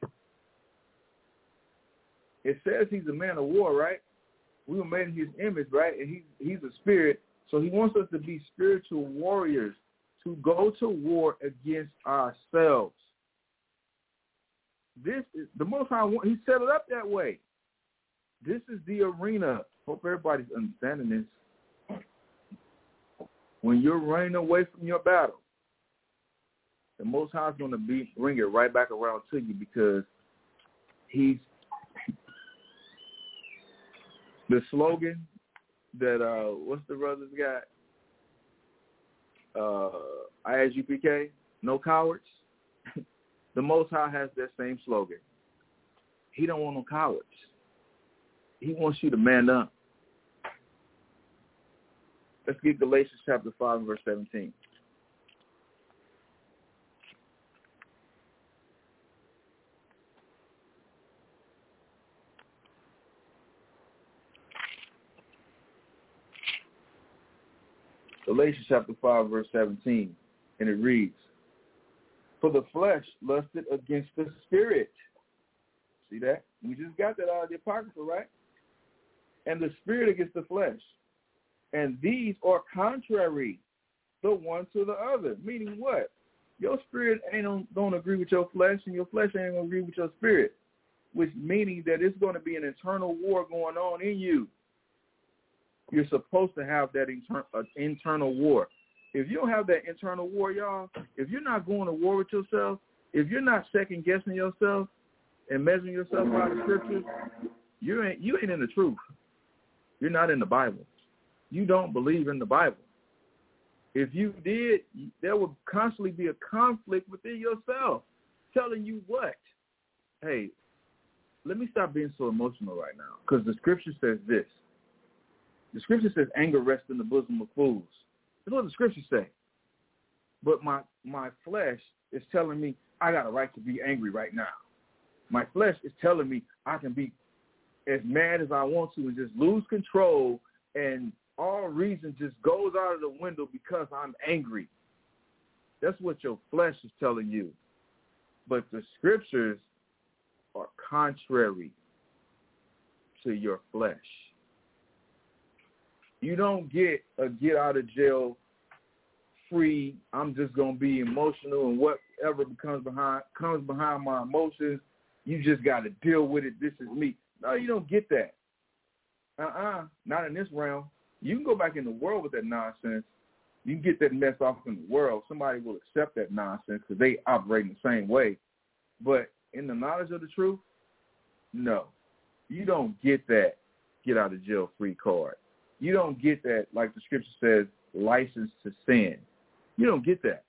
Speaker 6: It says he's a man of war, right? We were made in his image, right? And he, he's a spirit, so he wants us to be spiritual warriors, to go to war against ourselves. This is the Most High. He set it up that way. This is the arena. Hope everybody's understanding this. When you're running away from your battle, the Most High is going to be bring it right back around to you, because he's the slogan that uh, what's the brothers got? Uh, I S U P K, no cowards. The Most High has that same slogan. He don't want no cowards. He wants you to man up. Let's get Galatians chapter five, verse seventeen. Galatians chapter five, verse seventeen, and it reads, for the flesh lusted against the spirit. See that? We just got that out of the Apocrypha, right? And the spirit against the flesh. And these are contrary, the one to the other. Meaning what? Your spirit ain't don't, don't agree with your flesh, and your flesh ain't going to agree with your spirit, which meaning that it's going to be an internal war going on in you. You're supposed to have that inter- uh, internal war. If you don't have that internal war, y'all, if you're not going to war with yourself, if you're not second-guessing yourself and measuring yourself by the scriptures, you ain't, you ain't in the truth. You're not in the Bible. You don't believe in the Bible. If you did, there would constantly be a conflict within yourself telling you what? Hey, let me stop being so emotional right now, because the scripture says this. The scripture says anger rests in the bosom of fools. That's what the scriptures say. But my, my flesh is telling me I got a right to be angry right now. My flesh is telling me I can be as mad as I want to and just lose control, and all reason just goes out of the window because I'm angry. That's what your flesh is telling you. But the scriptures are contrary to your flesh. You don't get a get out of jail free, I'm just going to be emotional and whatever becomes behind comes behind my emotions, you just got to deal with it. This is me. No, you don't get that. Uh-uh, not in this realm. You can go back in the world with that nonsense. You can get that mess off in the world. Somebody will accept that nonsense because they operate in the same way. But in the knowledge of the truth, no. You don't get that get out of jail free card. You don't get that, like the scripture says, license to sin. You don't get that.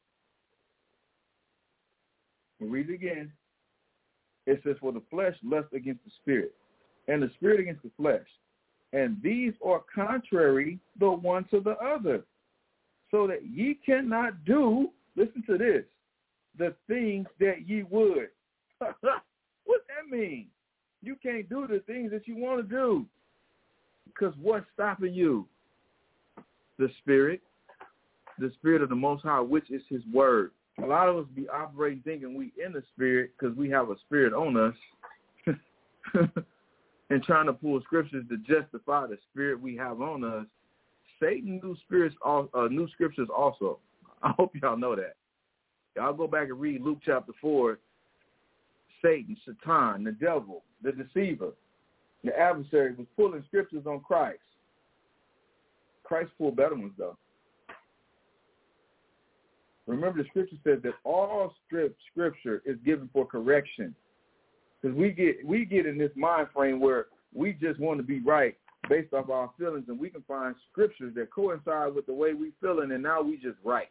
Speaker 6: We'll read it again. It says, for the flesh lusts against the spirit, and the spirit against the flesh. And these are contrary the one to the other, so that ye cannot do, listen to this, the things that ye would. What that mean? You can't do the things that you want to do. Because what's stopping you? The spirit, the spirit of the Most High, which is his word. A lot of us be operating thinking we in the spirit because we have a spirit on us and trying to pull scriptures to justify the spirit we have on us. Satan knew spirits, uh, knew scriptures also. I hope y'all know that. Y'all go back and read Luke chapter four. Satan, Satan, the devil, the deceiver, the adversary was pulling scriptures on Christ. Christ pulled better ones, though. Remember, the scripture says that all scripture is given for correction. Because we get we get in this mind frame where we just want to be right based off our feelings, and we can find scriptures that coincide with the way we feeling, and now we just right.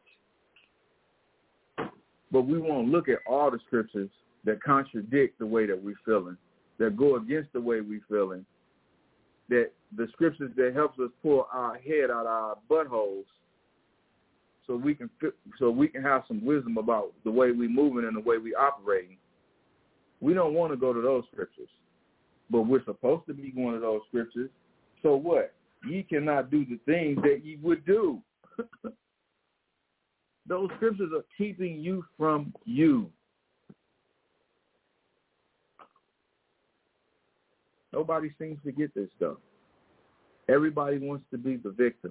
Speaker 6: But we won't look at all the scriptures that contradict the way that we're feeling, that go against the way we're feeling, that the scriptures that helps us pull our head out of our buttholes so we can so we can have some wisdom about the way we're moving and the way we're operating. We don't want to go to those scriptures, but we're supposed to be going to those scriptures. So what? Ye cannot do the things that ye would do. Those scriptures are keeping you from you. Nobody seems to get this stuff. Everybody wants to be the victim.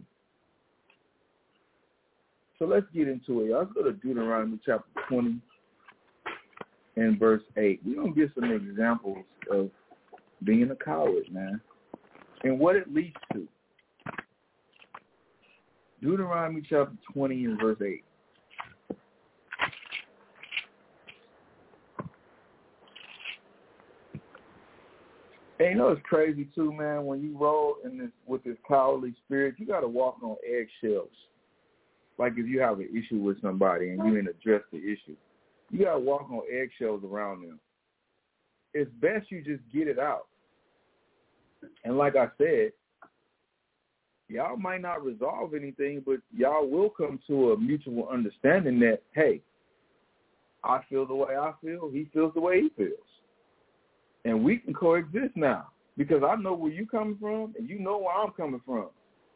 Speaker 6: So let's get into it. Let's go to Deuteronomy chapter twenty and verse eight. We're going to get some examples of being a coward, man, and what it leads to. Deuteronomy chapter twenty and verse eight. And you know it's crazy too, man, when you roll in this with this cowardly spirit, you got to walk on eggshells. Like if you have an issue with somebody and you didn't address the issue, you got to walk on eggshells around them. It's best you just get it out. And like I said, y'all might not resolve anything, but y'all will come to a mutual understanding that, hey, I feel the way I feel, he feels the way he feels. And we can coexist now because I know where you're coming from and you know where I'm coming from.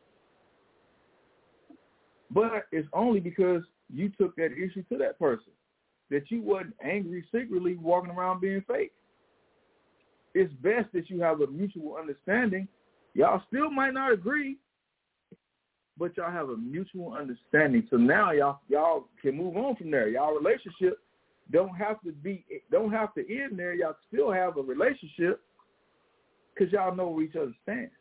Speaker 6: But it's only because you took that issue to that person, that you wasn't angry secretly walking around being fake. It's best that you have a mutual understanding. Y'all still might not agree, but y'all have a mutual understanding. So now y'all y'all can move on from there. Y'all relationship don't have to be don't have to end there. Y'all still have a relationship because y'all know where each other stands.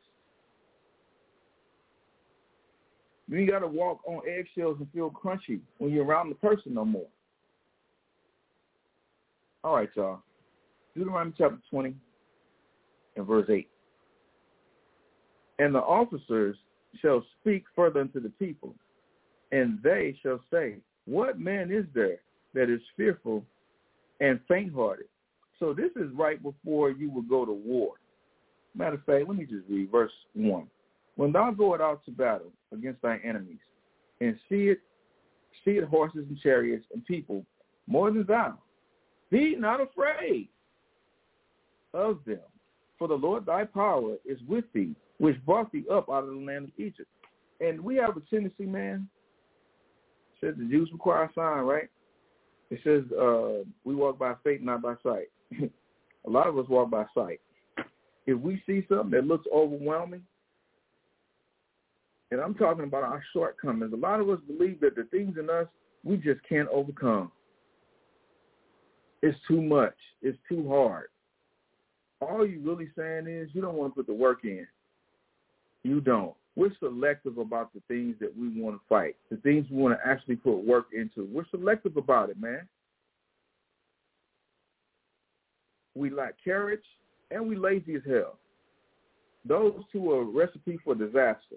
Speaker 6: You ain't got to walk on eggshells and feel crunchy when you're around the person no more. All right, y'all. Deuteronomy chapter twenty and verse eight. And the officers shall speak further unto the people, And they shall say, what man is there that is fearful and faint-hearted? So this is right before you would go to war. Matter of fact, let me just read verse one. When thou goest out to battle against thy enemies, and see it, see it horses and chariots and people more than thou, be not afraid of them, for the Lord thy power is with thee, which brought thee up out of the land of Egypt. And we have a tendency, man. It says the Jews require a sign, right? It says uh, we walk by faith, not by sight. A lot of us walk by sight. If we see something that looks overwhelming, and I'm talking about our shortcomings, a lot of us believe that the things in us we just can't overcome. It's too much. It's too hard. All you really saying is you don't want to put the work in. You don't. We're selective about the things that we want to fight, the things we want to actually put work into. We're selective about it, man. We lack courage, and we lazy as hell. Those two are a recipe for disaster.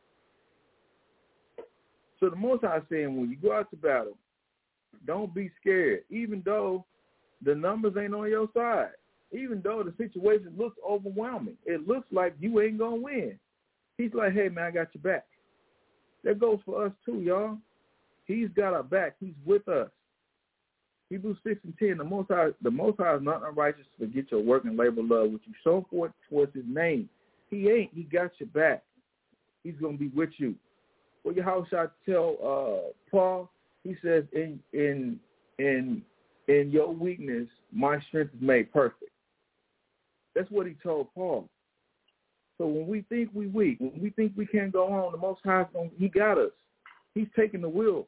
Speaker 6: So the Most High is saying when you go out to battle, don't be scared, even though the numbers ain't on your side, even though the situation looks overwhelming. It looks like you ain't going to win. He's like, hey, man, I got your back. That goes for us too, y'all. He's got our back. He's with us. Hebrews six and ten, the Most High, the Most High is not unrighteous to forget your work and labor love, which you show forth towards his name. He ain't. He got your back. He's going to be with you. Well, your house shall tell uh, Paul, he says, in in in in your weakness, my strength is made perfect. That's what he told Paul. So when we think we weak, when we think we can't go on, the Most High, he got us. He's taking the wheel.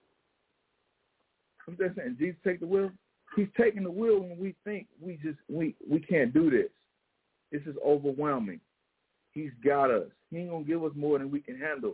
Speaker 6: I'm just saying, Jesus take the wheel. He's taking the wheel when we think we just we we can't do this. This is overwhelming. He's got us. He ain't gonna give us more than we can handle.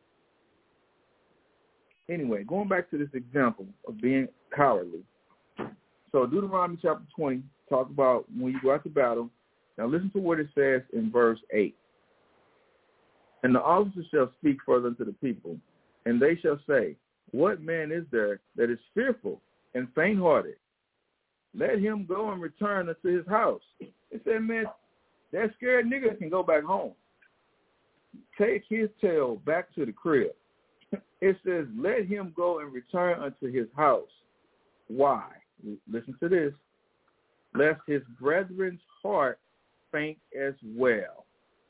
Speaker 6: Anyway, going back to this example of being cowardly. So Deuteronomy chapter twenty talk about when you go out to battle. Now listen to what it says in verse eight. And the officers shall speak further to the people, and they shall say, what man is there that is fearful and faint-hearted? Let him go and return unto his house. It said, man, that scared nigga can go back home. Take his tail back to the crib. It says, let him go and return unto his house. Why? Listen to this. Lest his brethren's heart faint as well.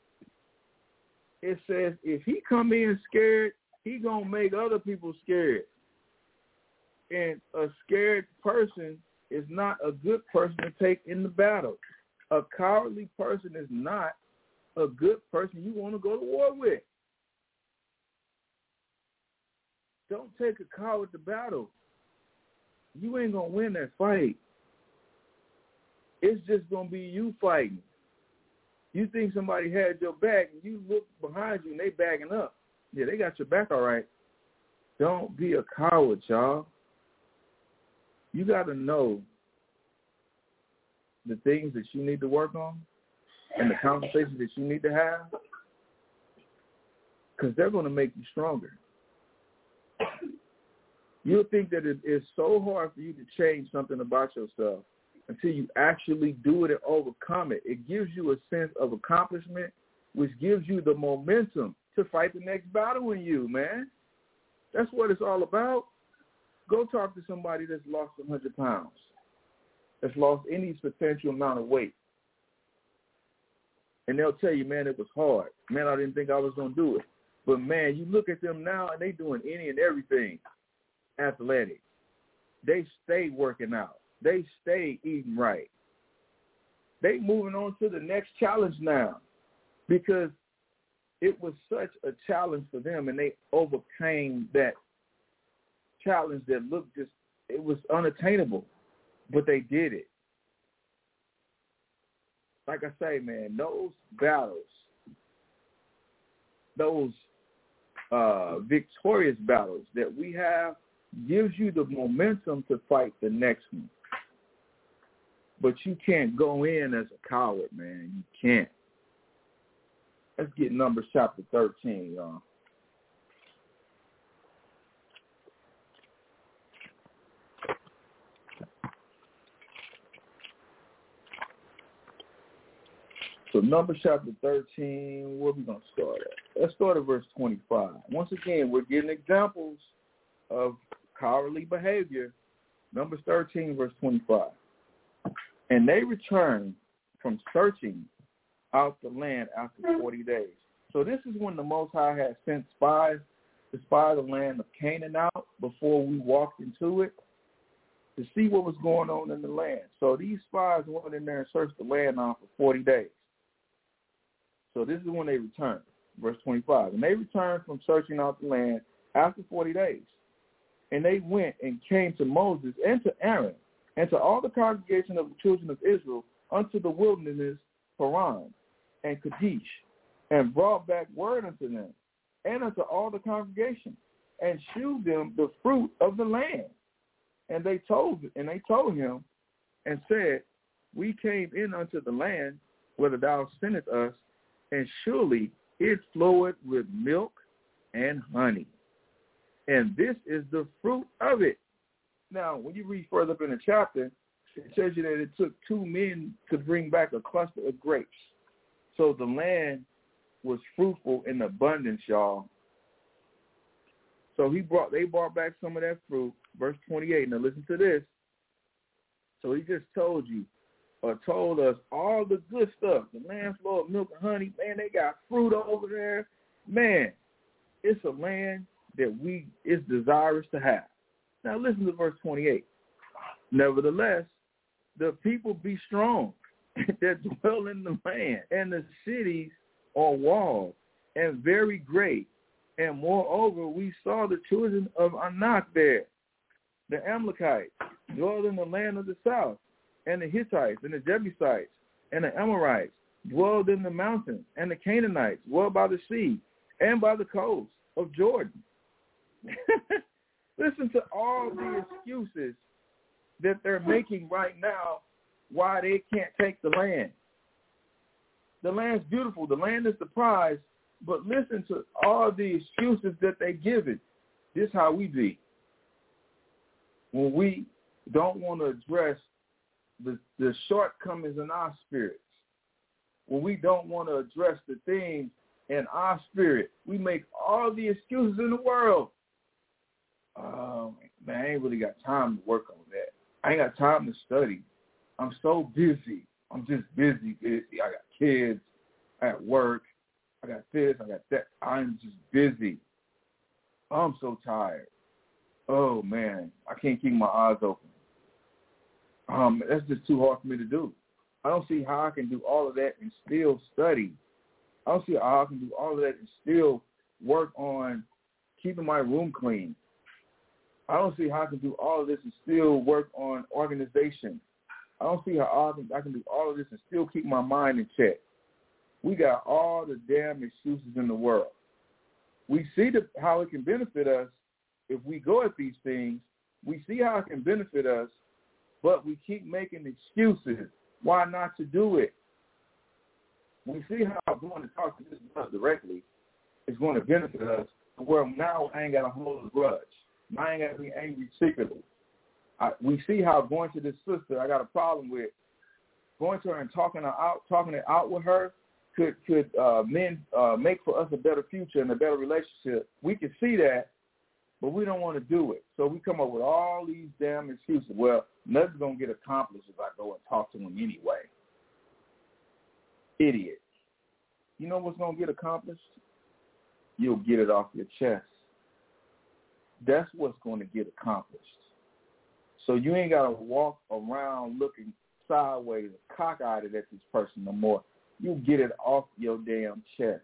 Speaker 6: It says, if he come in scared, he going to make other people scared. And a scared person is not a good person to take in the battle. A cowardly person is not a good person you want to go to war with. Don't take a coward to battle. You ain't going to win that fight. It's just going to be you fighting. You think somebody had your back, and you look behind you, and they backing up. Yeah, they got your back all right. Don't be a coward, y'all. You got to know the things that you need to work on and the conversations that you need to have, because they're going to make you stronger. You'll think that it is so hard for you to change something about yourself until you actually do it and overcome it. It gives you a sense of accomplishment, which gives you the momentum to fight the next battle in you, man. That's what it's all about. Go talk to somebody that's lost one hundred pounds, that's lost any substantial amount of weight. And they'll tell you, man, it was hard. Man, I didn't think I was going to do it. But, man, you look at them now, and they doing any and everything athletic. They stay working out. They stay eating right. They moving on to the next challenge now because it was such a challenge for them, and they overcame that challenge that looked just, it was unattainable, but they did it. Like I say, man, those battles, those uh, victorious battles that we have gives you the momentum to fight the next one. But you can't go in as a coward, man. You can't. Let's get Numbers chapter thirteen, y'all. So Numbers chapter thirteen, where are we going to start at? Let's start at verse twenty-five. Once again, we're getting examples of cowardly behavior. Numbers thirteen, verse twenty-five. And they returned from searching out the land after forty days. So this is when the Most High had sent spies to spy the land of Canaan out before we walked into it to see what was going on in the land. So these spies went in there and searched the land out for forty days. So this is when they returned, verse twenty-five. And they returned from searching out the land after forty days. And they went and came to Moses and to Aaron and to all the congregation of the children of Israel unto the wilderness Paran and Kadesh, and brought back word unto them and unto all the congregation, and shewed them the fruit of the land. And they told and they told him and said, we came in unto the land whither thou sentest us, and surely it floweth with milk and honey. And this is the fruit of it. Now, when you read further up in the chapter, it tells you that it took two men to bring back a cluster of grapes. So the land was fruitful in abundance, y'all. So he brought, they brought back some of that fruit. Verse twenty-eight. Now listen to this. So he just told you, or told us all the good stuff. The land flow of milk and honey. Man, they got fruit over there. Man, it's a land that we is desirous to have. Now listen to verse twenty-eight. Nevertheless, the people be strong that dwell in the land, and the cities are walled and very great. And moreover, we saw the children of Anak there. The Amalekites dwelled in the land of the south, and the Hittites and the Jebusites and the Amorites dwelled in the mountains, and the Canaanites dwelled by the sea and by the coast of Jordan. Listen to all the excuses that they're making right now why they can't take the land. The land's beautiful. The land is the prize. But listen to all the excuses that they give it. This is how we be. When we don't want to address the, the shortcomings in our spirits, when we don't want to address the things in our spirit, we make all the excuses in the world. Oh, man, I ain't really got time to work on that. I ain't got time to study. I'm so busy. I'm just busy, busy. I got kids. I got work. I got this. I got that. I'm just busy. I'm so tired. Oh, man. I can't keep my eyes open. Um, that's just too hard for me to do. I don't see how I can do all of that and still study. I don't see how I can do all of that and still work on keeping my room clean. I don't see how I can do all of this and still work on organization. I don't see how I can, I can do all of this and still keep my mind in check. We got all the damn excuses in the world. We see the, how it can benefit us if we go at these things. We see how it can benefit us, but we keep making excuses why not to do it. We see how going to talk to this brother directly is going to benefit us, where now I ain't got to hold a grudge. I ain't got to be angry secretly. I, we see how going to this sister I got a problem with, going to her and talking her out, talking it out with her, could could uh, men uh, make for us a better future and a better relationship. We can see that, but we don't want to do it. So we come up with all these damn excuses. Well, nothing's going to get accomplished if I go and talk to him anyway. Idiot. You know what's going to get accomplished? You'll get it off your chest. That's what's going to get accomplished. So you ain't got to walk around looking sideways or cockeyed at this person no more. You get it off your damn chest.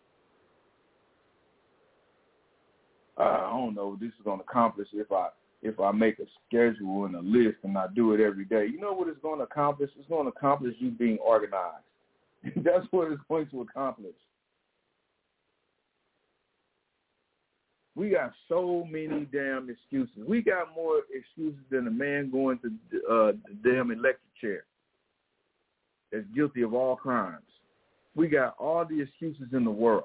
Speaker 6: Uh, I don't know what this is going to accomplish if I if I make a schedule and a list and I do it every day. You know what it's going to accomplish? It's going to accomplish you being organized. That's what it's going to accomplish. We got so many damn excuses. We got more excuses than a man going to uh, the damn electric chair that's guilty of all crimes. We got all the excuses in the world,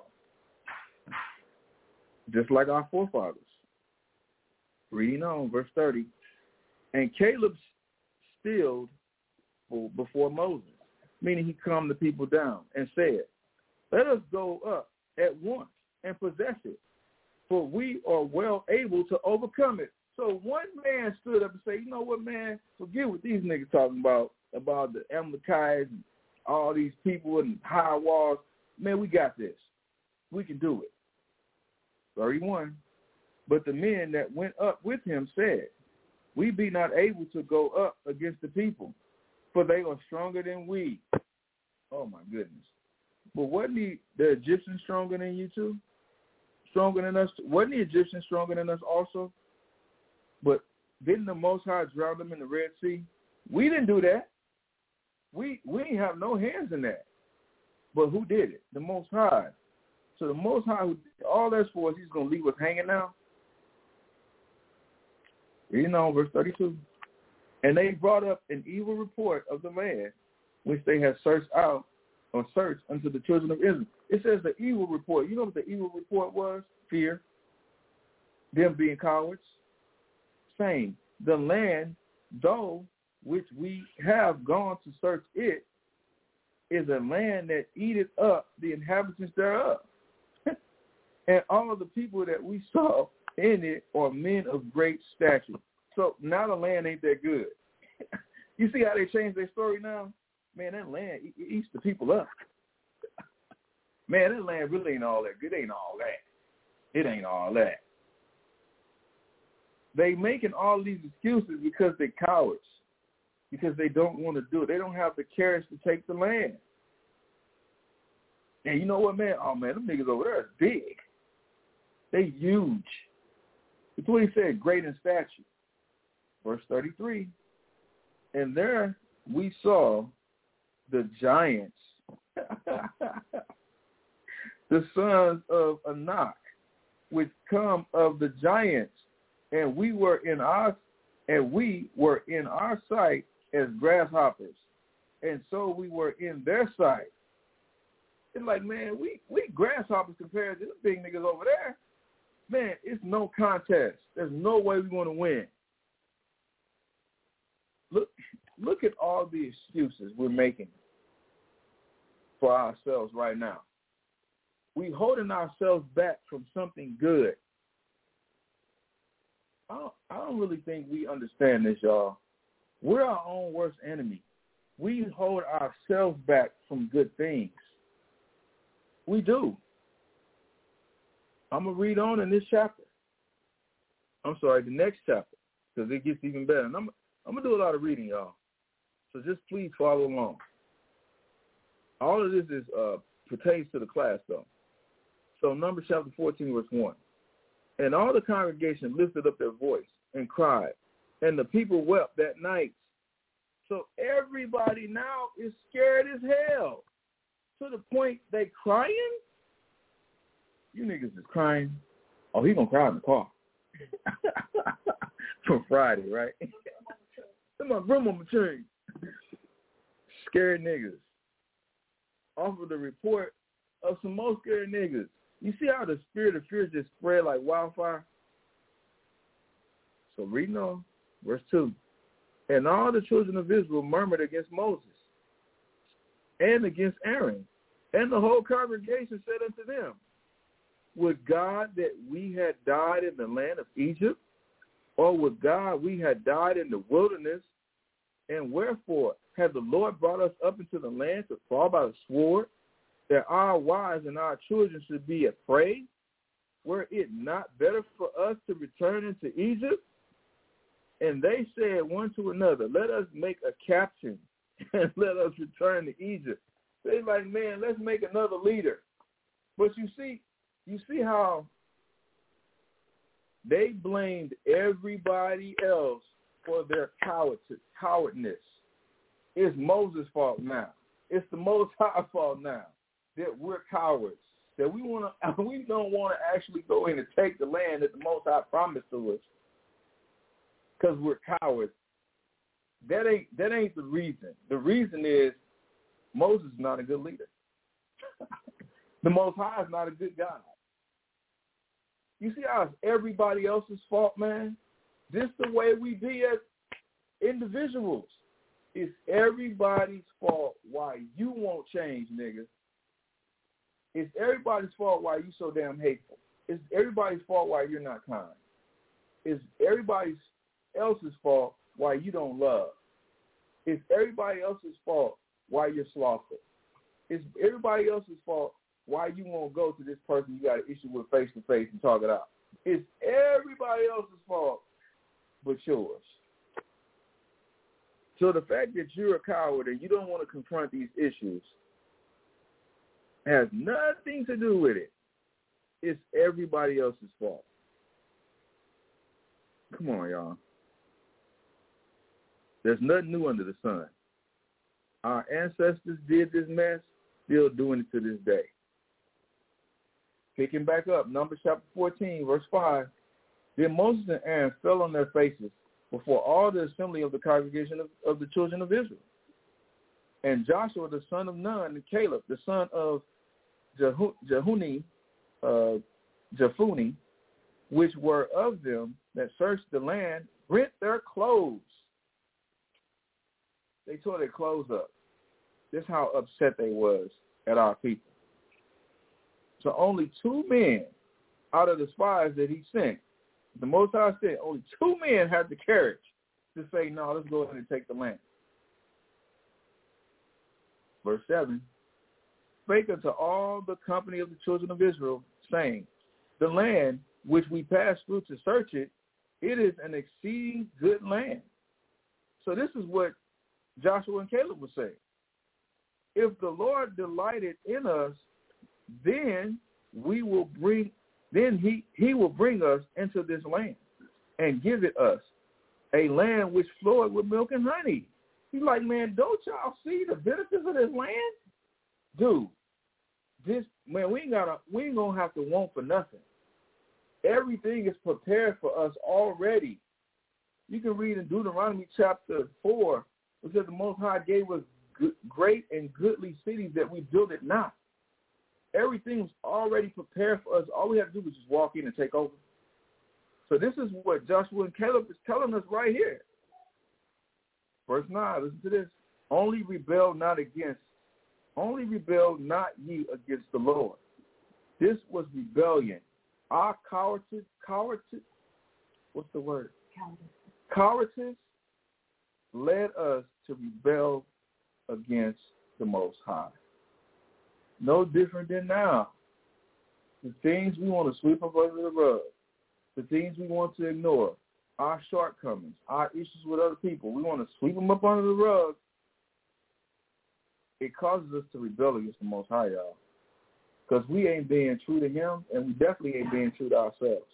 Speaker 6: just like our forefathers. Reading on, verse thirty. And Caleb stilled before Moses. meaning he calmed the people down and said, let us go up at once and possess it, for we are well able to overcome it. So one man stood up and said, you know what, man, forget what these niggas talking about, about the Amalekites and all these people and high walls. Man, we got this. We can do it. thirty-one. But the men that went up with him said, we be not able to go up against the people, for they are stronger than we. Oh, my goodness. But wasn't the, the Egyptians stronger than you too? Stronger than us? Wasn't the Egyptians stronger than us also? But didn't the Most High drown them in the Red Sea? We didn't do that. We we didn't have no hands in that. But who did it? The Most High. So the Most High, who did all that's for us, he's going to leave us hanging now? You know, verse thirty-two. And they brought up an evil report of the land, which they had searched out, or searched unto the children of Israel. It says the evil report. You know what the evil report was? Fear. Them being cowards. Saying, the land, though, which we have gone to search it, is a land that eateth up the inhabitants thereof. And all of the people that we saw in it are men of great stature. So now the land ain't that good. You see how they changed their story now? Man, that land it eats the people up. Man, that land really ain't all that good. It ain't all that. It ain't all that. They making all these excuses because they're cowards, because they don't want to do it. They don't have the courage to take the land. And you know what, man? Oh, man, them niggas over there is big. They huge. That's what he said, great in stature. Verse thirty-three. And there we saw the giants, the sons of Anak, which come of the giants, and we were in our and we were in our sight as grasshoppers, and so we were in their sight. It's like, man, we we grasshoppers compared to the big niggas over there. Man, it's no contest. There's no way we're going to win. Look, look at all the excuses we're making for ourselves right now. We're holding ourselves back from something good. I don't, I don't really think we understand this, y'all. We're our own worst enemy. We hold ourselves back from good things. We do. I'm going to read on in this chapter. I'm sorry, the next chapter, because it gets even better. And I'm, I'm going to do a lot of reading, y'all. So just please follow along. All of this is uh, pertains to the class, though. So Numbers chapter fourteen, verse one. And all the congregation lifted up their voice and cried, and the people wept that night. So everybody now is scared as hell, to the point they crying. You niggas is crying. Oh, he gonna cry in the car. From Friday, right? That's my grandma maturing. Scared niggas. Off of the report of some more scared niggas. You see how the spirit of fear just spread like wildfire? So reading on, verse two. And all the children of Israel murmured against Moses and against Aaron. And the whole congregation said unto them, would God that we had died in the land of Egypt, or would God we had died in the wilderness? And wherefore had the Lord brought us up into the land to fall by the sword, that our wives and our children should be afraid? Were it not better for us to return into Egypt? And they said one to another, let us make a captain and let us return to Egypt. They like, man, let's make another leader. But you see, you see how they blamed everybody else for their cowardness. It's Moses' fault now. It's the Most High fault now that we're cowards. That we want to, we don't want to actually go in and take the land that the Most High promised to us because we're cowards. That ain't that ain't the reason. The reason is Moses is not a good leader. The Most High is not a good God. You see how it's everybody else's fault, man? This the way we be as individuals. It's everybody's fault why you won't change, nigga. It's everybody's fault why you so damn hateful. It's everybody's fault why you're not kind. It's everybody else's fault why you don't love. It's everybody else's fault why you're slothful. It's everybody else's fault why you won't go to this person you got an issue with face to face and talk it out. It's everybody else's fault but yours. So the fact that you're a coward and you don't want to confront these issues has nothing to do with it. It's everybody else's fault. Come on, y'all. There's nothing new under the sun. Our ancestors did this mess, still doing it to this day. Picking back up, Numbers chapter fourteen, verse five. Then Moses and Aaron fell on their faces before all the assembly of the congregation of, of the children of Israel. And Joshua, the son of Nun, and Caleb, the son of Jehu, Jehuni, uh, Jephuni, which were of them that searched the land, rent their clothes. They tore their clothes up. This is how upset they was at our people. So only two men out of the spies that he sent, the Most High said, only two men had the courage to say, no, let's go ahead and take the land. Verse seven, spake unto all the company of the children of Israel, saying, the land which we passed through to search it, it is an exceeding good land. So this is what Joshua and Caleb were saying. If the Lord delighted in us, then we will bring, then he, he will bring us into this land and give it us, a land which floweth with milk and honey. He's like, man, don't y'all see the benefits of this land? Dude, this, man, we ain't gotta, we ain't gonna have to want for nothing. Everything is prepared for us already. You can read in Deuteronomy chapter four, it says the Most High gave us good, great and goodly cities that we built it not. Everything was already prepared for us. All we have to do is just walk in and take over. So this is what Joshua and Caleb is telling us right here. Verse nine, listen to this. Only rebel not against, only rebel not ye against the Lord. This was rebellion. Our cowardice, cowardice, what's the word? Cowardice. Cowardice led us to rebel against the Most High. No different than now. The things we want to sweep up under the rug, the things we want to ignore, our shortcomings, our issues with other people, we want to sweep them up under the rug. It causes us to rebel against the Most High, y'all. Because we ain't being true to him, and we definitely ain't being true to ourselves.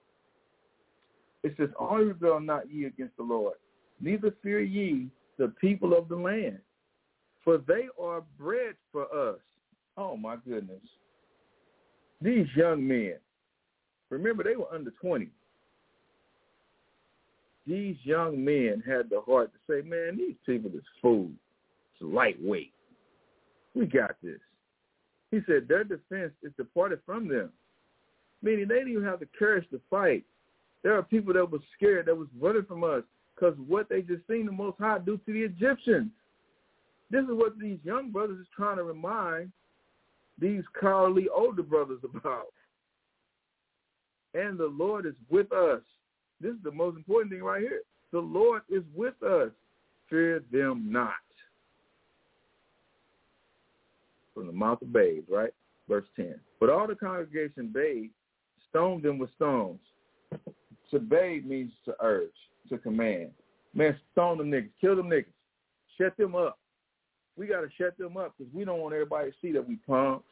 Speaker 6: It says, only rebel not ye against the Lord, neither fear ye the people of the land, for they are bread for us. Oh, my goodness. These young men, remember, they were under twenty. These young men had the heart to say, man, these people is food. It's lightweight. We got this. He said their defense is departed from them, meaning they didn't even have the courage to fight. There are people that were scared, that was running from us because what they just seen the Most High do to the Egyptians. This is what these young brothers is trying to remind these cowardly older brothers about. And the Lord is with us. This is the most important thing right here. The Lord is with us. Fear them not. From the mouth of babes, right? Verse ten. But all the congregation bade, stoned them with stones. To bade means to urge, to command. Man, stone them niggas, kill them niggas, shut them up. We got to shut them up because we don't want everybody to see that we punks.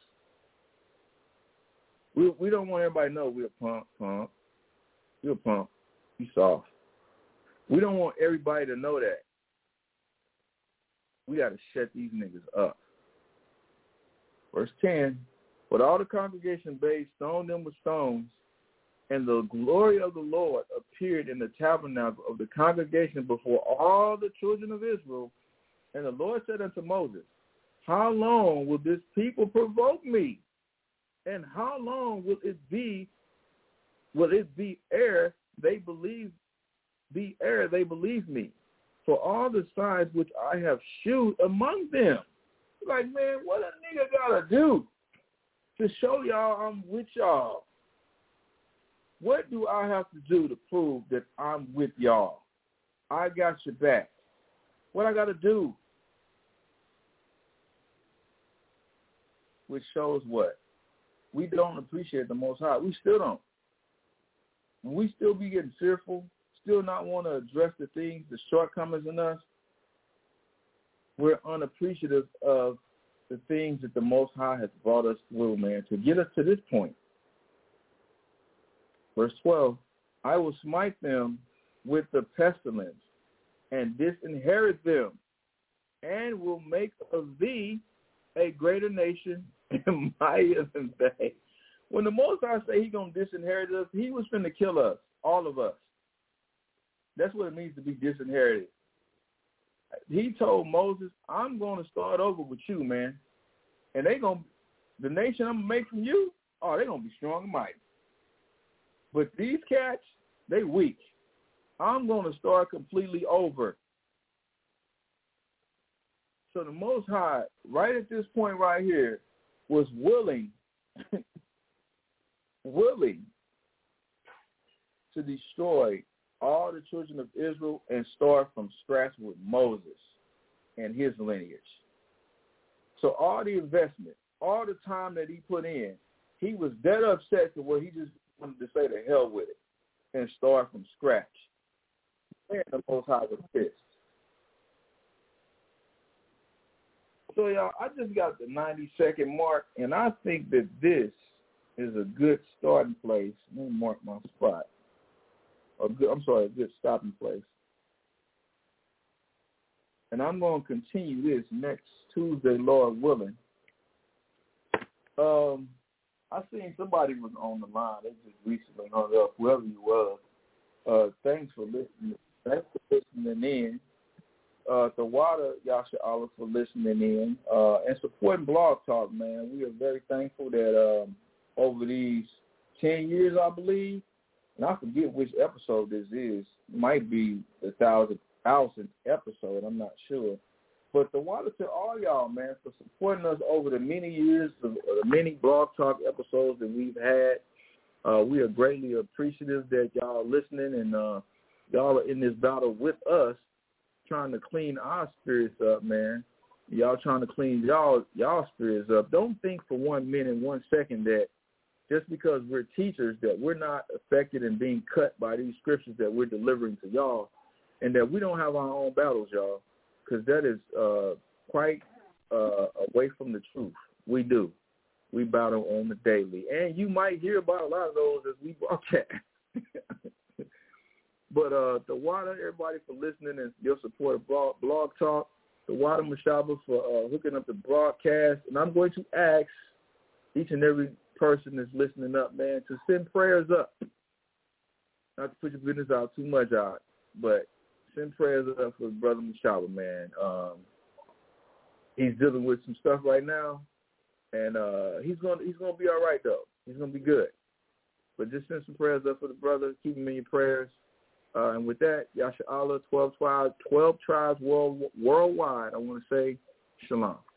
Speaker 6: We we don't want everybody to know we're punk, punk. You're a punk. You soft. We don't want everybody to know that. We got to shut these niggas up. Verse ten, but all the congregation bade, stoned them with stones, and the glory of the Lord appeared in the tabernacle of the congregation before all the children of Israel. And the Lord said unto Moses, how long will this people provoke me? And how long will it be, will it be ere they believe, be ere they believe me? for all the signs which I have shewed among them. Like, man, what a nigga gotta do to show y'all I'm with y'all? What do I have to do to prove that I'm with y'all? I got your back. What I got to do? Which shows what? We don't appreciate the Most High. We still don't. And we still be getting fearful, still not want to address the things, the shortcomings in us. We're unappreciative of the things that the Most High has brought us through, man, to get us to this point. Verse twelve, I will smite them with the pestilence and disinherit them, and will make of thee a greater nation and mightier than they. When the Most High say he's going to disinherit us, he was finna kill us, all of us. That's what it means to be disinherited. He told Moses, I'm going to start over with you, man. And they gonna, the nation I'm going to make from you, oh, they're going to be strong and mighty. But these cats, they weak. I'm going to start completely over. So the Most High, right at this point right here, was willing, willing to destroy all the children of Israel and start from scratch with Moses and his lineage. So all the investment, all the time that he put in, he was that upset to where he just wanted to say the hell with it and start from scratch. And the Most High was pissed. So, y'all, I just got the ninety-second mark, and I think that this is a good starting place. Let me mark my spot. A good, I'm sorry, a good stopping place. And I'm going to continue this next Tuesday, Lord willing. Um, I seen somebody was on the line. They just recently hung up, whoever you was. Uh, thanks for listening. Thanks for listening in. Uh, the water, Yasha Allah, for listening in uh, and supporting Blog Talk, man. We are very thankful that um, over these ten years, I believe, and I forget which episode this is. It might be the thousand, thousandth episode. I'm not sure. But the water to all y'all, man, for supporting us over the many years, of, of the many Blog Talk episodes that we've had. Uh, we are greatly appreciative that y'all are listening and uh, y'all are in this battle with us, trying to clean our spirits up, man. Y'all trying to clean y'all y'all spirits up. Don't think for one minute, one second that just because we're teachers that we're not affected and being cut by these scriptures that we're delivering to y'all, and that we don't have our own battles, y'all, because that is uh, quite uh, away from the truth. We do. We battle on the daily. And you might hear about a lot of those as we broadcast. But uh, the water, everybody for listening and your support of blog, blog Talk, the water Mashaba for uh, hooking up the broadcast. And I'm going to ask each and every person that's listening up, man, to send prayers up. Not to put your business out too much out, but send prayers up for Brother Mashaba, man. Um, he's dealing with some stuff right now, and uh, he's going he's going to be all right, though. He's going to be good. But just send some prayers up for the brother. Keep him in your prayers. Uh, and with that, Yasha Allah, twelve tribes, twelve tribes world, worldwide, I want to say shalom.